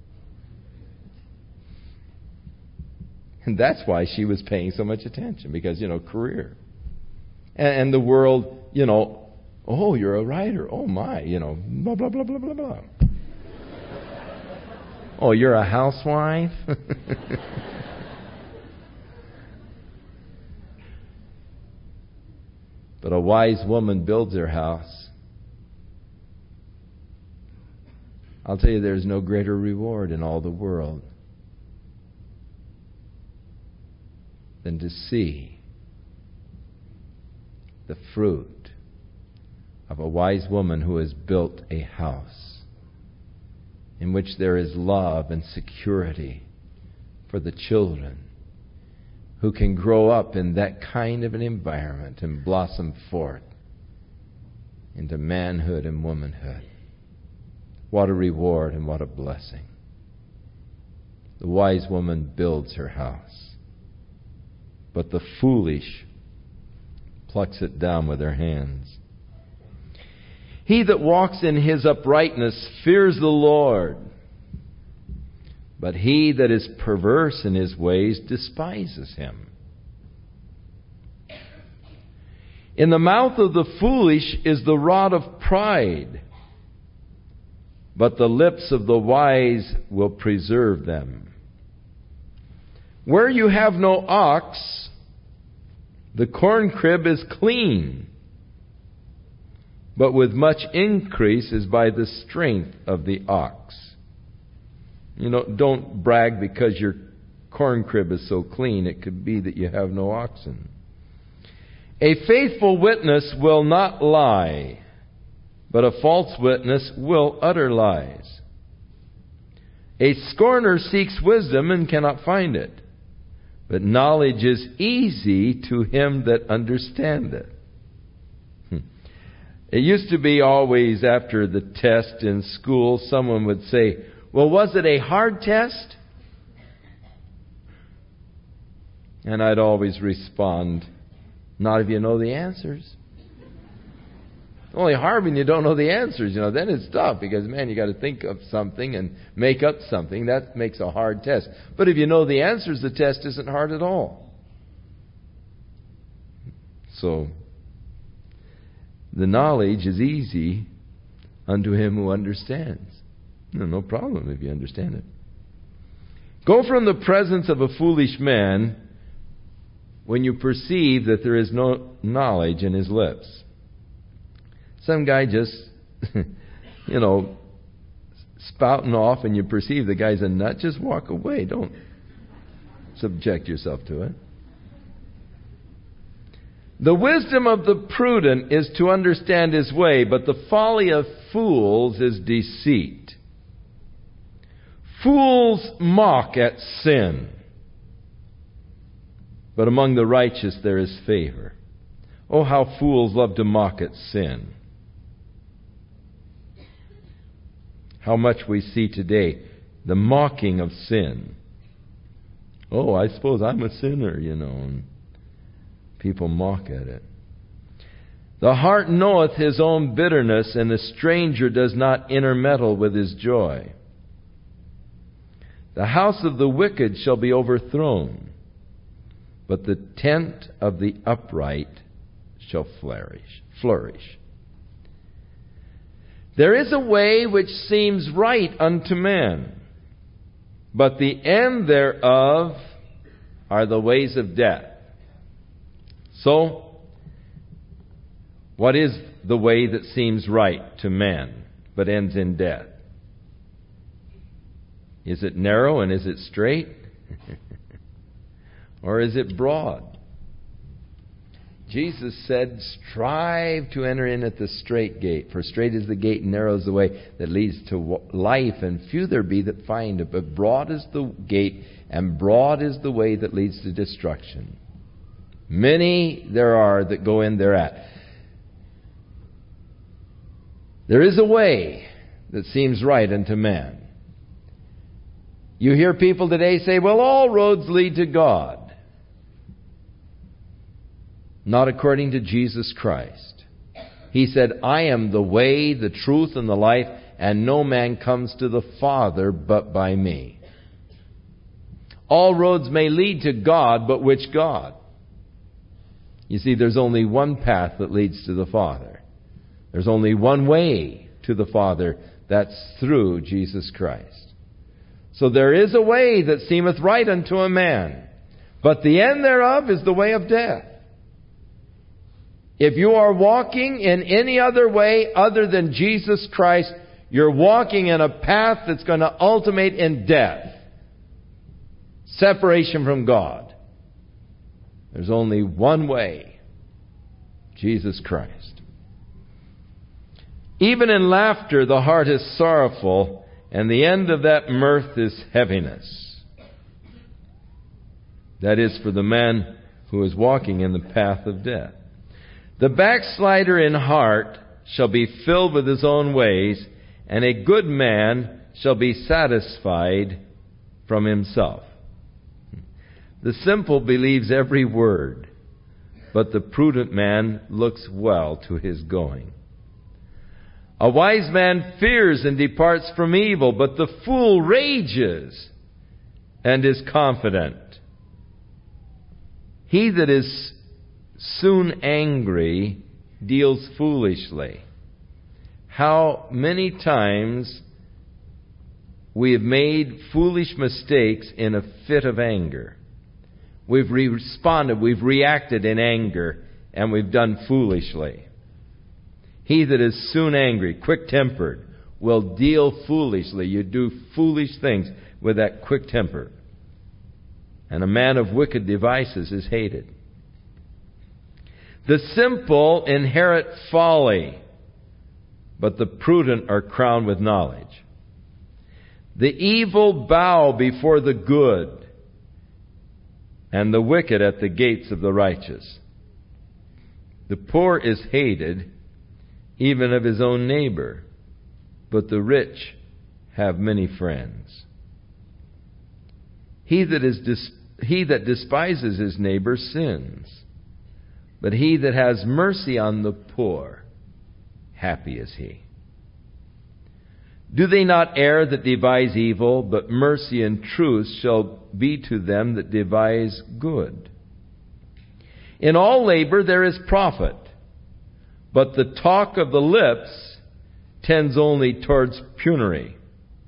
And that's why she was paying so much attention, because, career. And the world, oh, you're a writer. Oh, my, blah, blah, blah, blah, blah, blah. Oh, you're a housewife? But a wise woman builds her house. I'll tell you, there's no greater reward in all the world than to see the fruit of a wise woman who has built a house in which there is love and security for the children, who can grow up in that kind of an environment and blossom forth into manhood and womanhood. What a reward and what a blessing. The wise woman builds her house, but the foolish plucks it down with her hands. He that walks in his uprightness fears the Lord, but he that is perverse in his ways despises him. In the mouth of the foolish is the rod of pride, but the lips of the wise will preserve them. Where you have no ox, the corn crib is clean, but with much increase is by the strength of the ox. Don't brag because your corn crib is so clean. It could be that you have no oxen. A faithful witness will not lie, but a false witness will utter lies. A scorner seeks wisdom and cannot find it, but knowledge is easy to him that understandeth. It used to be always after the test in school, someone would say, well, was it a hard test? And I'd always respond, not if you know the answers. Only hard when you don't know the answers, then it's tough because, man, you got to think of something and make up something. That makes a hard test. But if you know the answers, the test isn't hard at all. So, the knowledge is easy unto him who understands. No problem if you understand it. Go from the presence of a foolish man when you perceive that there is no knowledge in his lips. Some guy just, spouting off and you perceive the guy's a nut, just walk away. Don't subject yourself to it. The wisdom of the prudent is to understand his way, but the folly of fools is deceit. Fools mock at sin, but among the righteous there is favor. Oh, how fools love to mock at sin. How much we see today, the mocking of sin. Oh, I suppose I'm a sinner, and people mock at it. The heart knoweth his own bitterness, and the stranger does not intermeddle with his joy. The house of the wicked shall be overthrown, but the tent of the upright shall flourish. There is a way which seems right unto men, but the end thereof are the ways of death. So, what is the way that seems right to man, but ends in death? Is it narrow and is it straight? Or is it broad? Jesus said, strive to enter in at the straight gate, for straight is the gate and narrow is the way that leads to life, and few there be that find it. But broad is the gate, and broad is the way that leads to destruction. Many there are that go in thereat. There is a way that seems right unto man. You hear people today say, well, all roads lead to God. Not according to Jesus Christ. He said, I am the way, the truth, and the life, and no man comes to the Father but by me. All roads may lead to God, but which God? You see, there's only one path that leads to the Father. There's only one way to the Father. That's through Jesus Christ. So there is a way that seemeth right unto a man, but the end thereof is the way of death. If you are walking in any other way other than Jesus Christ, you're walking in a path that's going to ultimate in death. Separation from God. There's only one way. Jesus Christ. Even in laughter the heart is sorrowful, and the end of that mirth is heaviness. That is for the man who is walking in the path of death. The backslider in heart shall be filled with his own ways, and a good man shall be satisfied from himself. The simple believes every word, but the prudent man looks well to his going. A wise man fears and departs from evil, but the fool rages and is confident. He that is soon angry deals foolishly. How many times we have made foolish mistakes in a fit of anger. We've responded, we've reacted in anger, and we've done foolishly. He that is soon angry, quick-tempered, will deal foolishly. You do foolish things with that quick temper. And a man of wicked devices is hated. The simple inherit folly, but the prudent are crowned with knowledge. The evil bow before the good, and the wicked at the gates of the righteous. The poor is hated, even of his own neighbor, but the rich have many friends. He that despises his neighbor sins, but he that has mercy on the poor, happy is he. Do they not err that devise evil, but mercy and truth shall be to them that devise good? In all labor there is profit, but the talk of the lips tends only towards penury.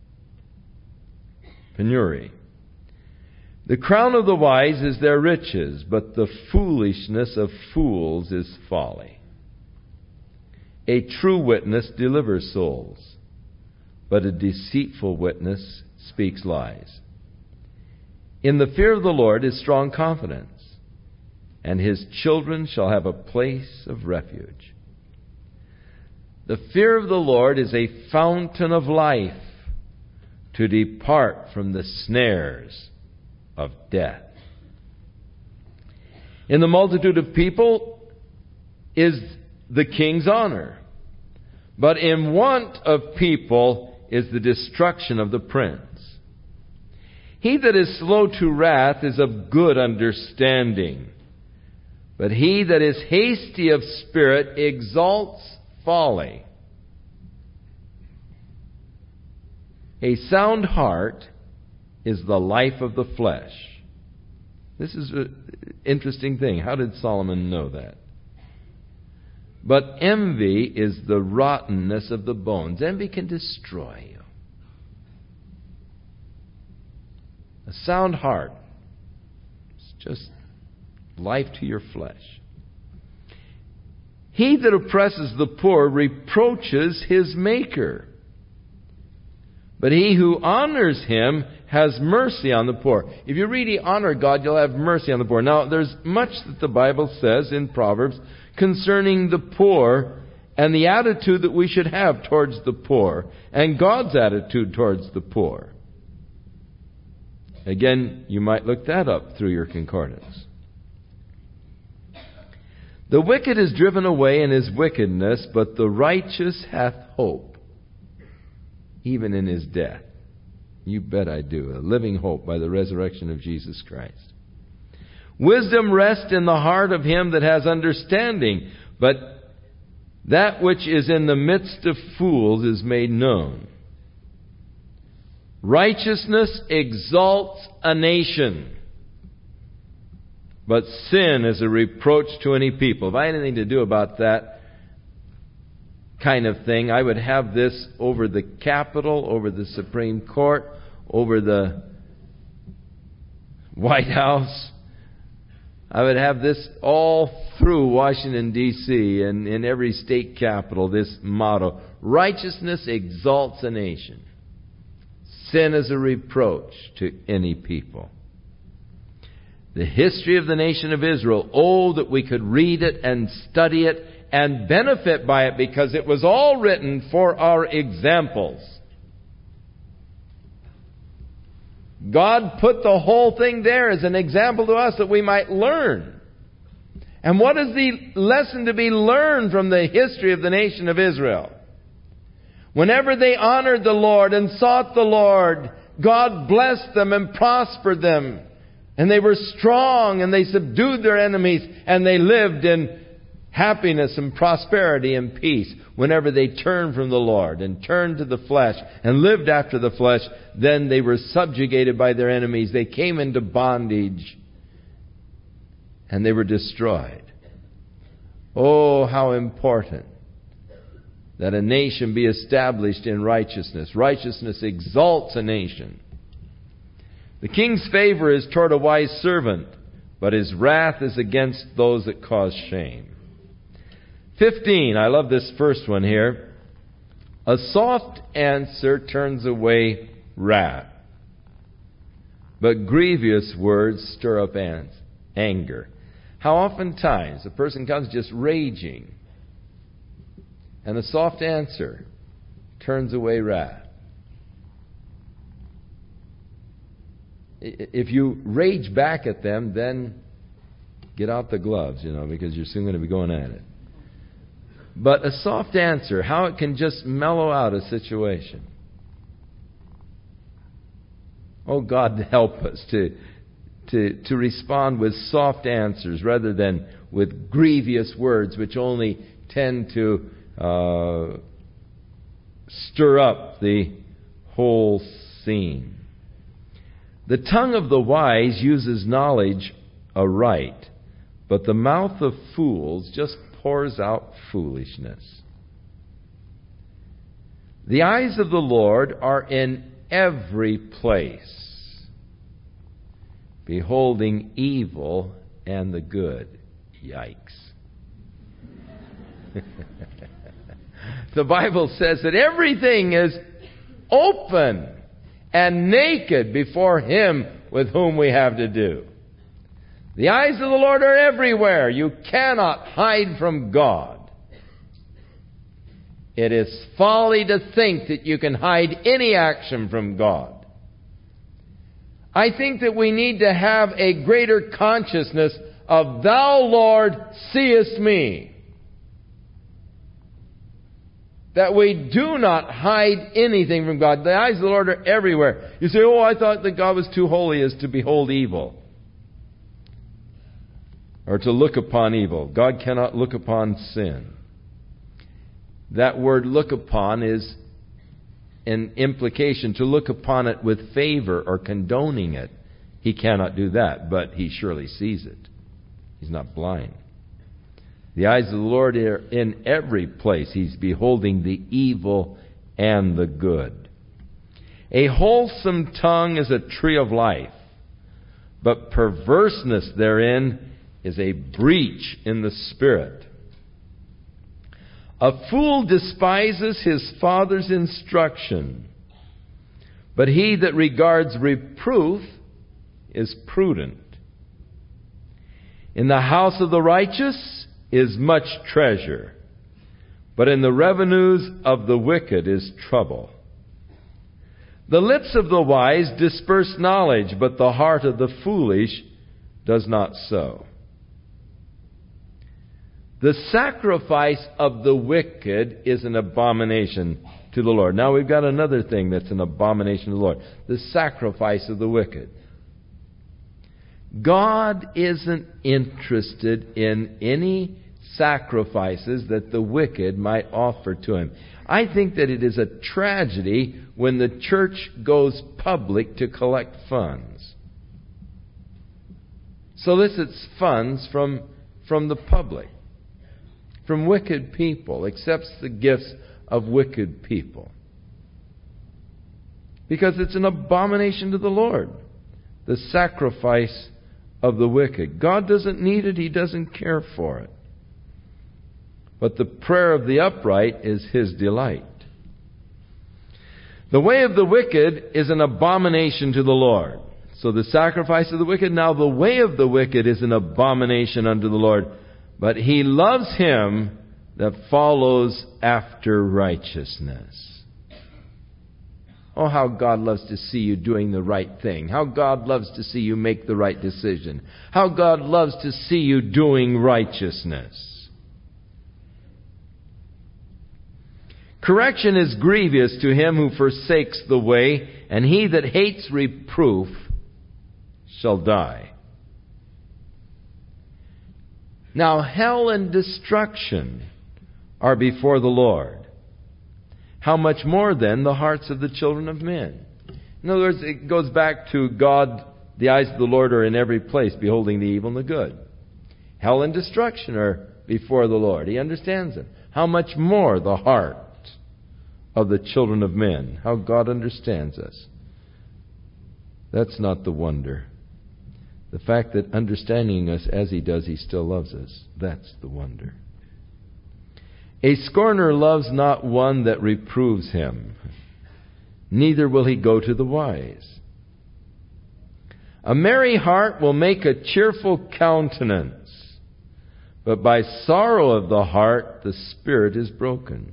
The crown of the wise is their riches, but the foolishness of fools is folly. A true witness delivers souls, but a deceitful witness speaks lies. In the fear of the Lord is strong confidence, and his children shall have a place of refuge. The fear of the Lord is a fountain of life, to depart from the snares of death. In the multitude of people is the king's honor, but in want of people is the destruction of the prince. He that is slow to wrath is of good understanding, but he that is hasty of spirit exalts folly. A sound heart is the life of the flesh. This is an interesting thing. How did Solomon know that? But envy is the rottenness of the bones. Envy can destroy you. A sound heart is just life to your flesh. He that oppresses the poor reproaches his Maker, but he who honors him has mercy on the poor. If you really honor God, you'll have mercy on the poor. Now, there's much that the Bible says in Proverbs concerning the poor and the attitude that we should have towards the poor and God's attitude towards the poor. Again, you might look that up through your concordance. The wicked is driven away in his wickedness, but the righteous hath hope, even in his death. You bet I do. A living hope by the resurrection of Jesus Christ. Wisdom rests in the heart of him that has understanding, but that which is in the midst of fools is made known. Righteousness exalts a nation, but sin is a reproach to any people. If I had anything to do about that kind of thing, I would have this over the Capitol, over the Supreme Court, over the White House. I would have this all through Washington, D.C. and in every state capital, this motto: righteousness exalts a nation. Sin is a reproach to any people. The history of the nation of Israel, oh, that we could read it and study it and benefit by it, because it was all written for our examples. God put the whole thing there as an example to us that we might learn. And what is the lesson to be learned from the history of the nation of Israel? Whenever they honored the Lord and sought the Lord, God blessed them and prospered them. And they were strong and they subdued their enemies and they lived in happiness and prosperity and peace. Whenever they turned from the Lord and turned to the flesh and lived after the flesh, then they were subjugated by their enemies. They came into bondage and they were destroyed. Oh, how important that a nation be established in righteousness. Righteousness exalts a nation. The king's favor is toward a wise servant, but his wrath is against those that cause shame. 15, I love this first one here. A soft answer turns away wrath, but grievous words stir up anger. How oftentimes a person comes just raging, and a soft answer turns away wrath. If you rage back at them, then get out the gloves, because you're soon going to be going at it. But a soft answer, how it can just mellow out a situation. Oh, God, help us to respond with soft answers rather than with grievous words, which only tend to stir up the whole scene. The tongue of the wise uses knowledge aright, but the mouth of fools just pours out foolishness. The eyes of the Lord are in every place, beholding evil and the good. Yikes. The Bible says that everything is open and naked before Him with whom we have to do. The eyes of the Lord are everywhere. You cannot hide from God. It is folly to think that you can hide any action from God. I think that we need to have a greater consciousness of, Thou, Lord, seest me. That we do not hide anything from God. The eyes of the Lord are everywhere. You say, I thought that God was too holy as to behold evil, or to look upon evil. God cannot look upon sin. That word look upon is an implication, to look upon it with favor or condoning it. He cannot do that, but He surely sees it. He's not blind. The eyes of the Lord are in every place. He's beholding the evil and the good. A wholesome tongue is a tree of life, but perverseness therein is a breach in the spirit. A fool despises his father's instruction, but he that regards reproof is prudent. In the house of the righteous is much treasure, but in the revenues of the wicked is trouble. The lips of the wise disperse knowledge, but the heart of the foolish does not so. The sacrifice of the wicked is an abomination to the Lord. Now we've got another thing that's an abomination to the Lord. The sacrifice of the wicked. God isn't interested in any sacrifices that the wicked might offer to Him. I think that it is a tragedy when the church goes public to collect funds. Solicits funds from the public, from wicked people, accepts the gifts of wicked people. Because it's an abomination to the Lord, the sacrifice of the wicked. God doesn't need it. He doesn't care for it. But the prayer of the upright is His delight. The way of the wicked is an abomination to the Lord. So the sacrifice of the wicked, now the way of the wicked is an abomination unto the Lord. But He loves him that follows after righteousness. Oh, how God loves to see you doing the right thing. How God loves to see you make the right decision. How God loves to see you doing righteousness. Correction is grievous to him who forsakes the way, and he that hates reproof shall die. Now, hell and destruction are before the Lord. How much more then the hearts of the children of men? In other words, it goes back to God. The eyes of the Lord are in every place, beholding the evil and the good. Hell and destruction are before the Lord. He understands it. How much more the heart of the children of men? How God understands us. That's not the wonder. The fact that understanding us as He does, He still loves us. That's the wonder. A scorner loves not one that reproves him, neither will he go to the wise. A merry heart will make a cheerful countenance, but by sorrow of the heart the spirit is broken.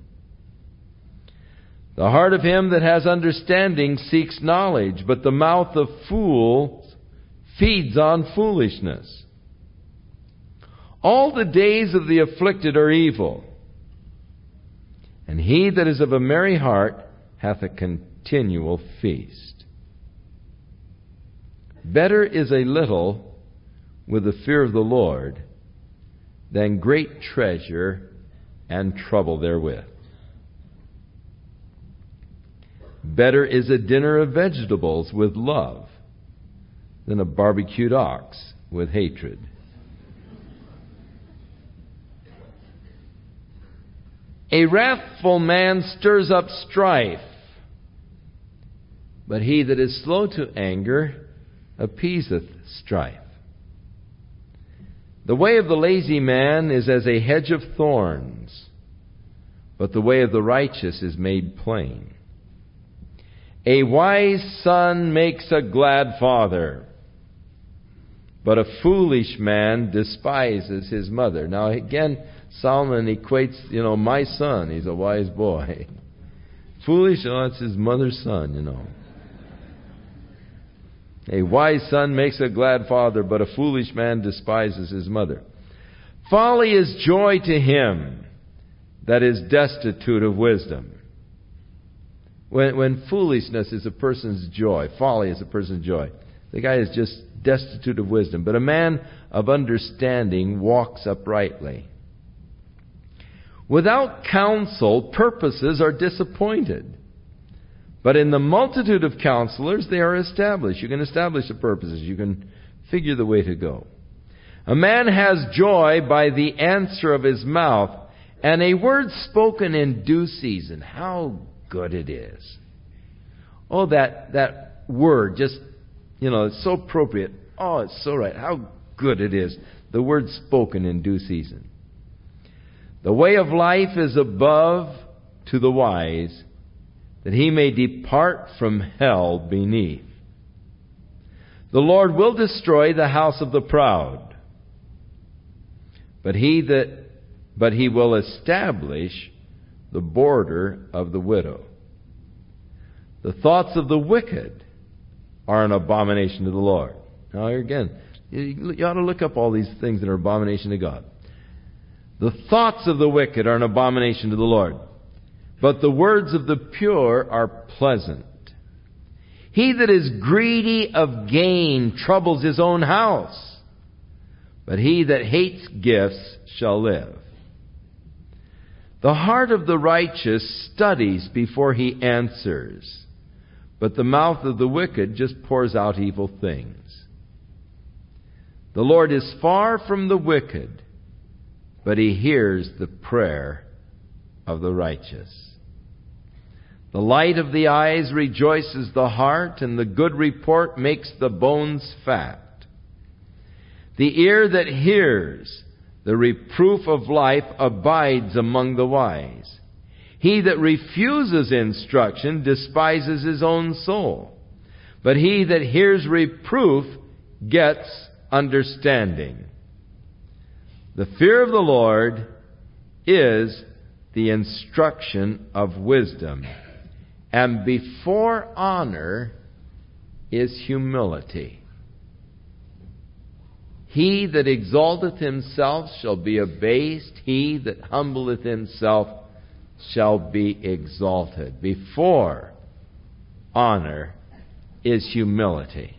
The heart of him that has understanding seeks knowledge, but the mouth of fools feeds on foolishness. All the days of the afflicted are evil, and he that is of a merry heart hath a continual feast. Better is a little with the fear of the Lord than great treasure and trouble therewith. Better is a dinner of vegetables with love than a barbecued ox with hatred. A wrathful man stirs up strife, but he that is slow to anger appeaseth strife. The way of the lazy man is as a hedge of thorns, but the way of the righteous is made plain. A wise son makes a glad father, but a foolish man despises his mother. Now again, Solomon equates, my son, he's a wise boy. Foolish, it's his mother's son, A wise son makes a glad father, but a foolish man despises his mother. Folly is joy to him that is destitute of wisdom. When foolishness is a person's joy, folly is a person's joy, the guy is just destitute of wisdom. But a man of understanding walks uprightly. Without counsel, purposes are disappointed. But in the multitude of counselors, they are established. You can establish the purposes. You can figure the way to go. A man has joy by the answer of his mouth, and a word spoken in due season. How good it is. Oh, that word, just, it's so appropriate. Oh, it's so right. How good it is. The word spoken in due season. The way of life is above to the wise, that he may depart from hell beneath. The Lord will destroy the house of the proud, but he will establish the border of the widow. The thoughts of the wicked are an abomination to the Lord. Now here again, you ought to look up all these things that are abomination to God. The thoughts of the wicked are an abomination to the Lord, but the words of the pure are pleasant. He that is greedy of gain troubles his own house, but he that hates gifts shall live. The heart of the righteous studies before he answers, but the mouth of the wicked just pours out evil things. The Lord is far from the wicked, but he hears the prayer of the righteous. The light of the eyes rejoices the heart, and the good report makes the bones fat. The ear that hears the reproof of life abides among the wise. He that refuses instruction despises his own soul, but he that hears reproof gets understanding. The fear of the Lord is the instruction of wisdom, and before honor is humility. He that exalteth himself shall be abased. He that humbleth himself shall be exalted. Before honor is humility.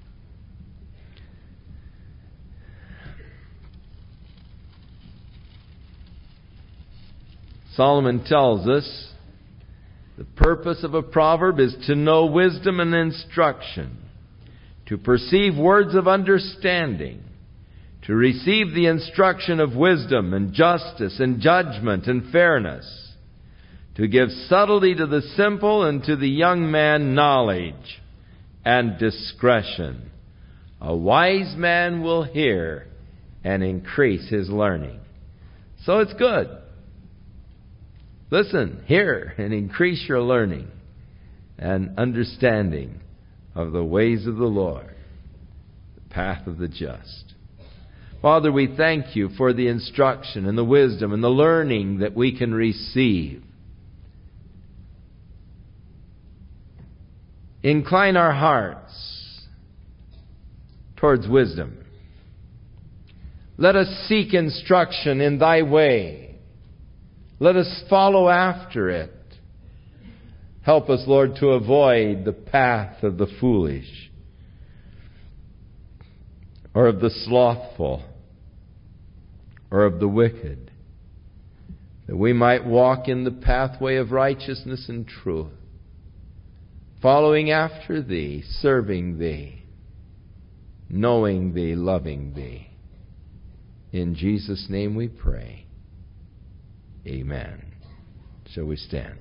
Solomon tells us the purpose of a proverb is to know wisdom and instruction, to perceive words of understanding, to receive the instruction of wisdom and justice and judgment and fairness, to give subtlety to the simple and to the young man knowledge and discretion. A wise man will hear and increase his learning. So it's good. Listen, hear, and increase your learning and understanding of the ways of the Lord, the path of the just. Father, we thank you for the instruction and the wisdom and the learning that we can receive. Incline our hearts towards wisdom. Let us seek instruction in thy way. Let us follow after it. Help us, Lord, to avoid the path of the foolish or of the slothful or of the wicked, that we might walk in the pathway of righteousness and truth, following after thee, serving thee, knowing thee, loving thee. In Jesus' name we pray. Amen. Shall we stand?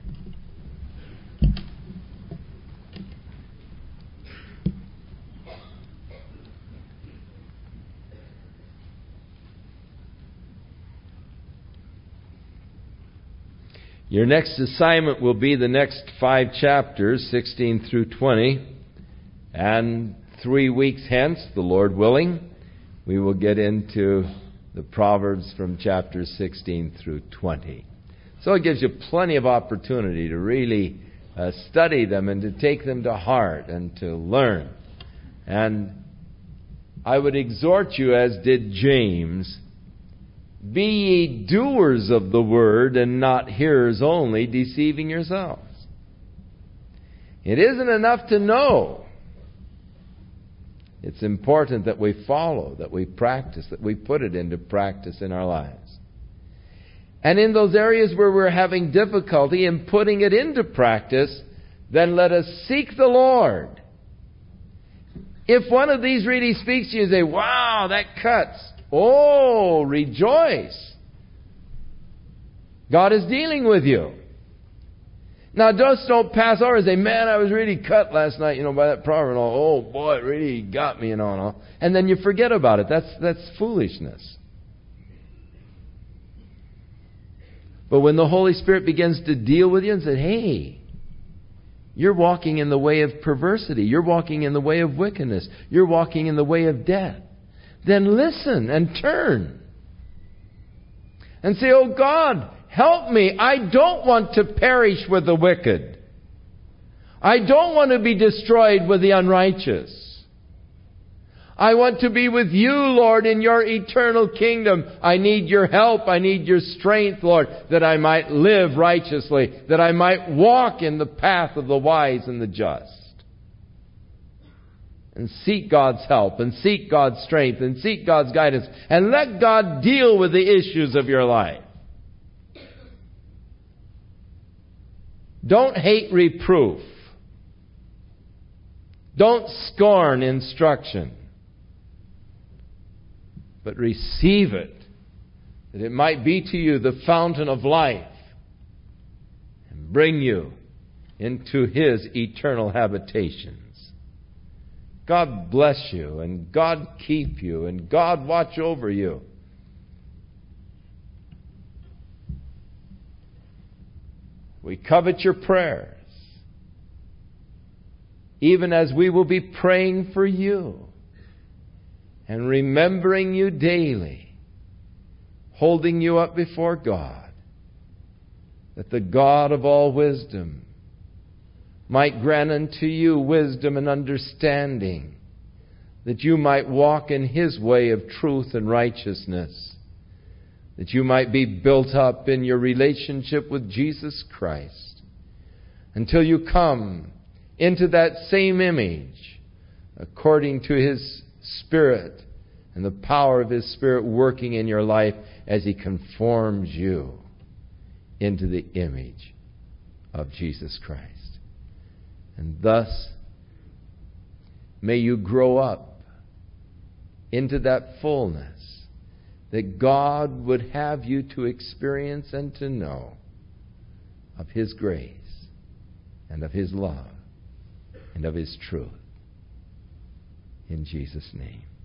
Your next assignment will be the next 5 chapters, 16 through 20. And 3 weeks hence, the Lord willing, we will get into the Proverbs from chapters 16 through 20. So it gives you plenty of opportunity to really study them and to take them to heart and to learn. And I would exhort you, as did James, be ye doers of the word and not hearers only, deceiving yourselves. It isn't enough to know. It's important that we follow, that we practice, that we put it into practice in our lives. And in those areas where we're having difficulty in putting it into practice, then let us seek the Lord. If one of these really speaks to you and say, wow, that cuts. Oh, rejoice. God is dealing with you. Now, just don't pass over and say, man, I was really cut last night, by that proverb. And all, oh, boy, it really got me, and all. And then you forget about it. That's foolishness. But when the Holy Spirit begins to deal with you and say, hey, you're walking in the way of perversity. You're walking in the way of wickedness. You're walking in the way of death. Then listen and turn. And say, oh God, help me. I don't want to perish with the wicked. I don't want to be destroyed with the unrighteous. I want to be with you, Lord, in your eternal kingdom. I need your help. I need your strength, Lord, that I might live righteously, that I might walk in the path of the wise and the just. And seek God's help, and seek God's strength, and seek God's guidance, and let God deal with the issues of your life. Don't hate reproof. Don't scorn instruction. But receive it, that it might be to you the fountain of life, and bring you into His eternal habitations. God bless you, and God keep you, and God watch over you. We covet your prayers, even as we will be praying for you and remembering you daily, holding you up before God, that the God of all wisdom might grant unto you wisdom and understanding, that you might walk in His way of truth and righteousness, that you might be built up in your relationship with Jesus Christ, until you come into that same image, according to His Spirit and the power of His Spirit working in your life as He conforms you into the image of Jesus Christ. And thus, may you grow up into that fullness that God would have you to experience and to know of His grace and of His love and of His truth. In Jesus' name.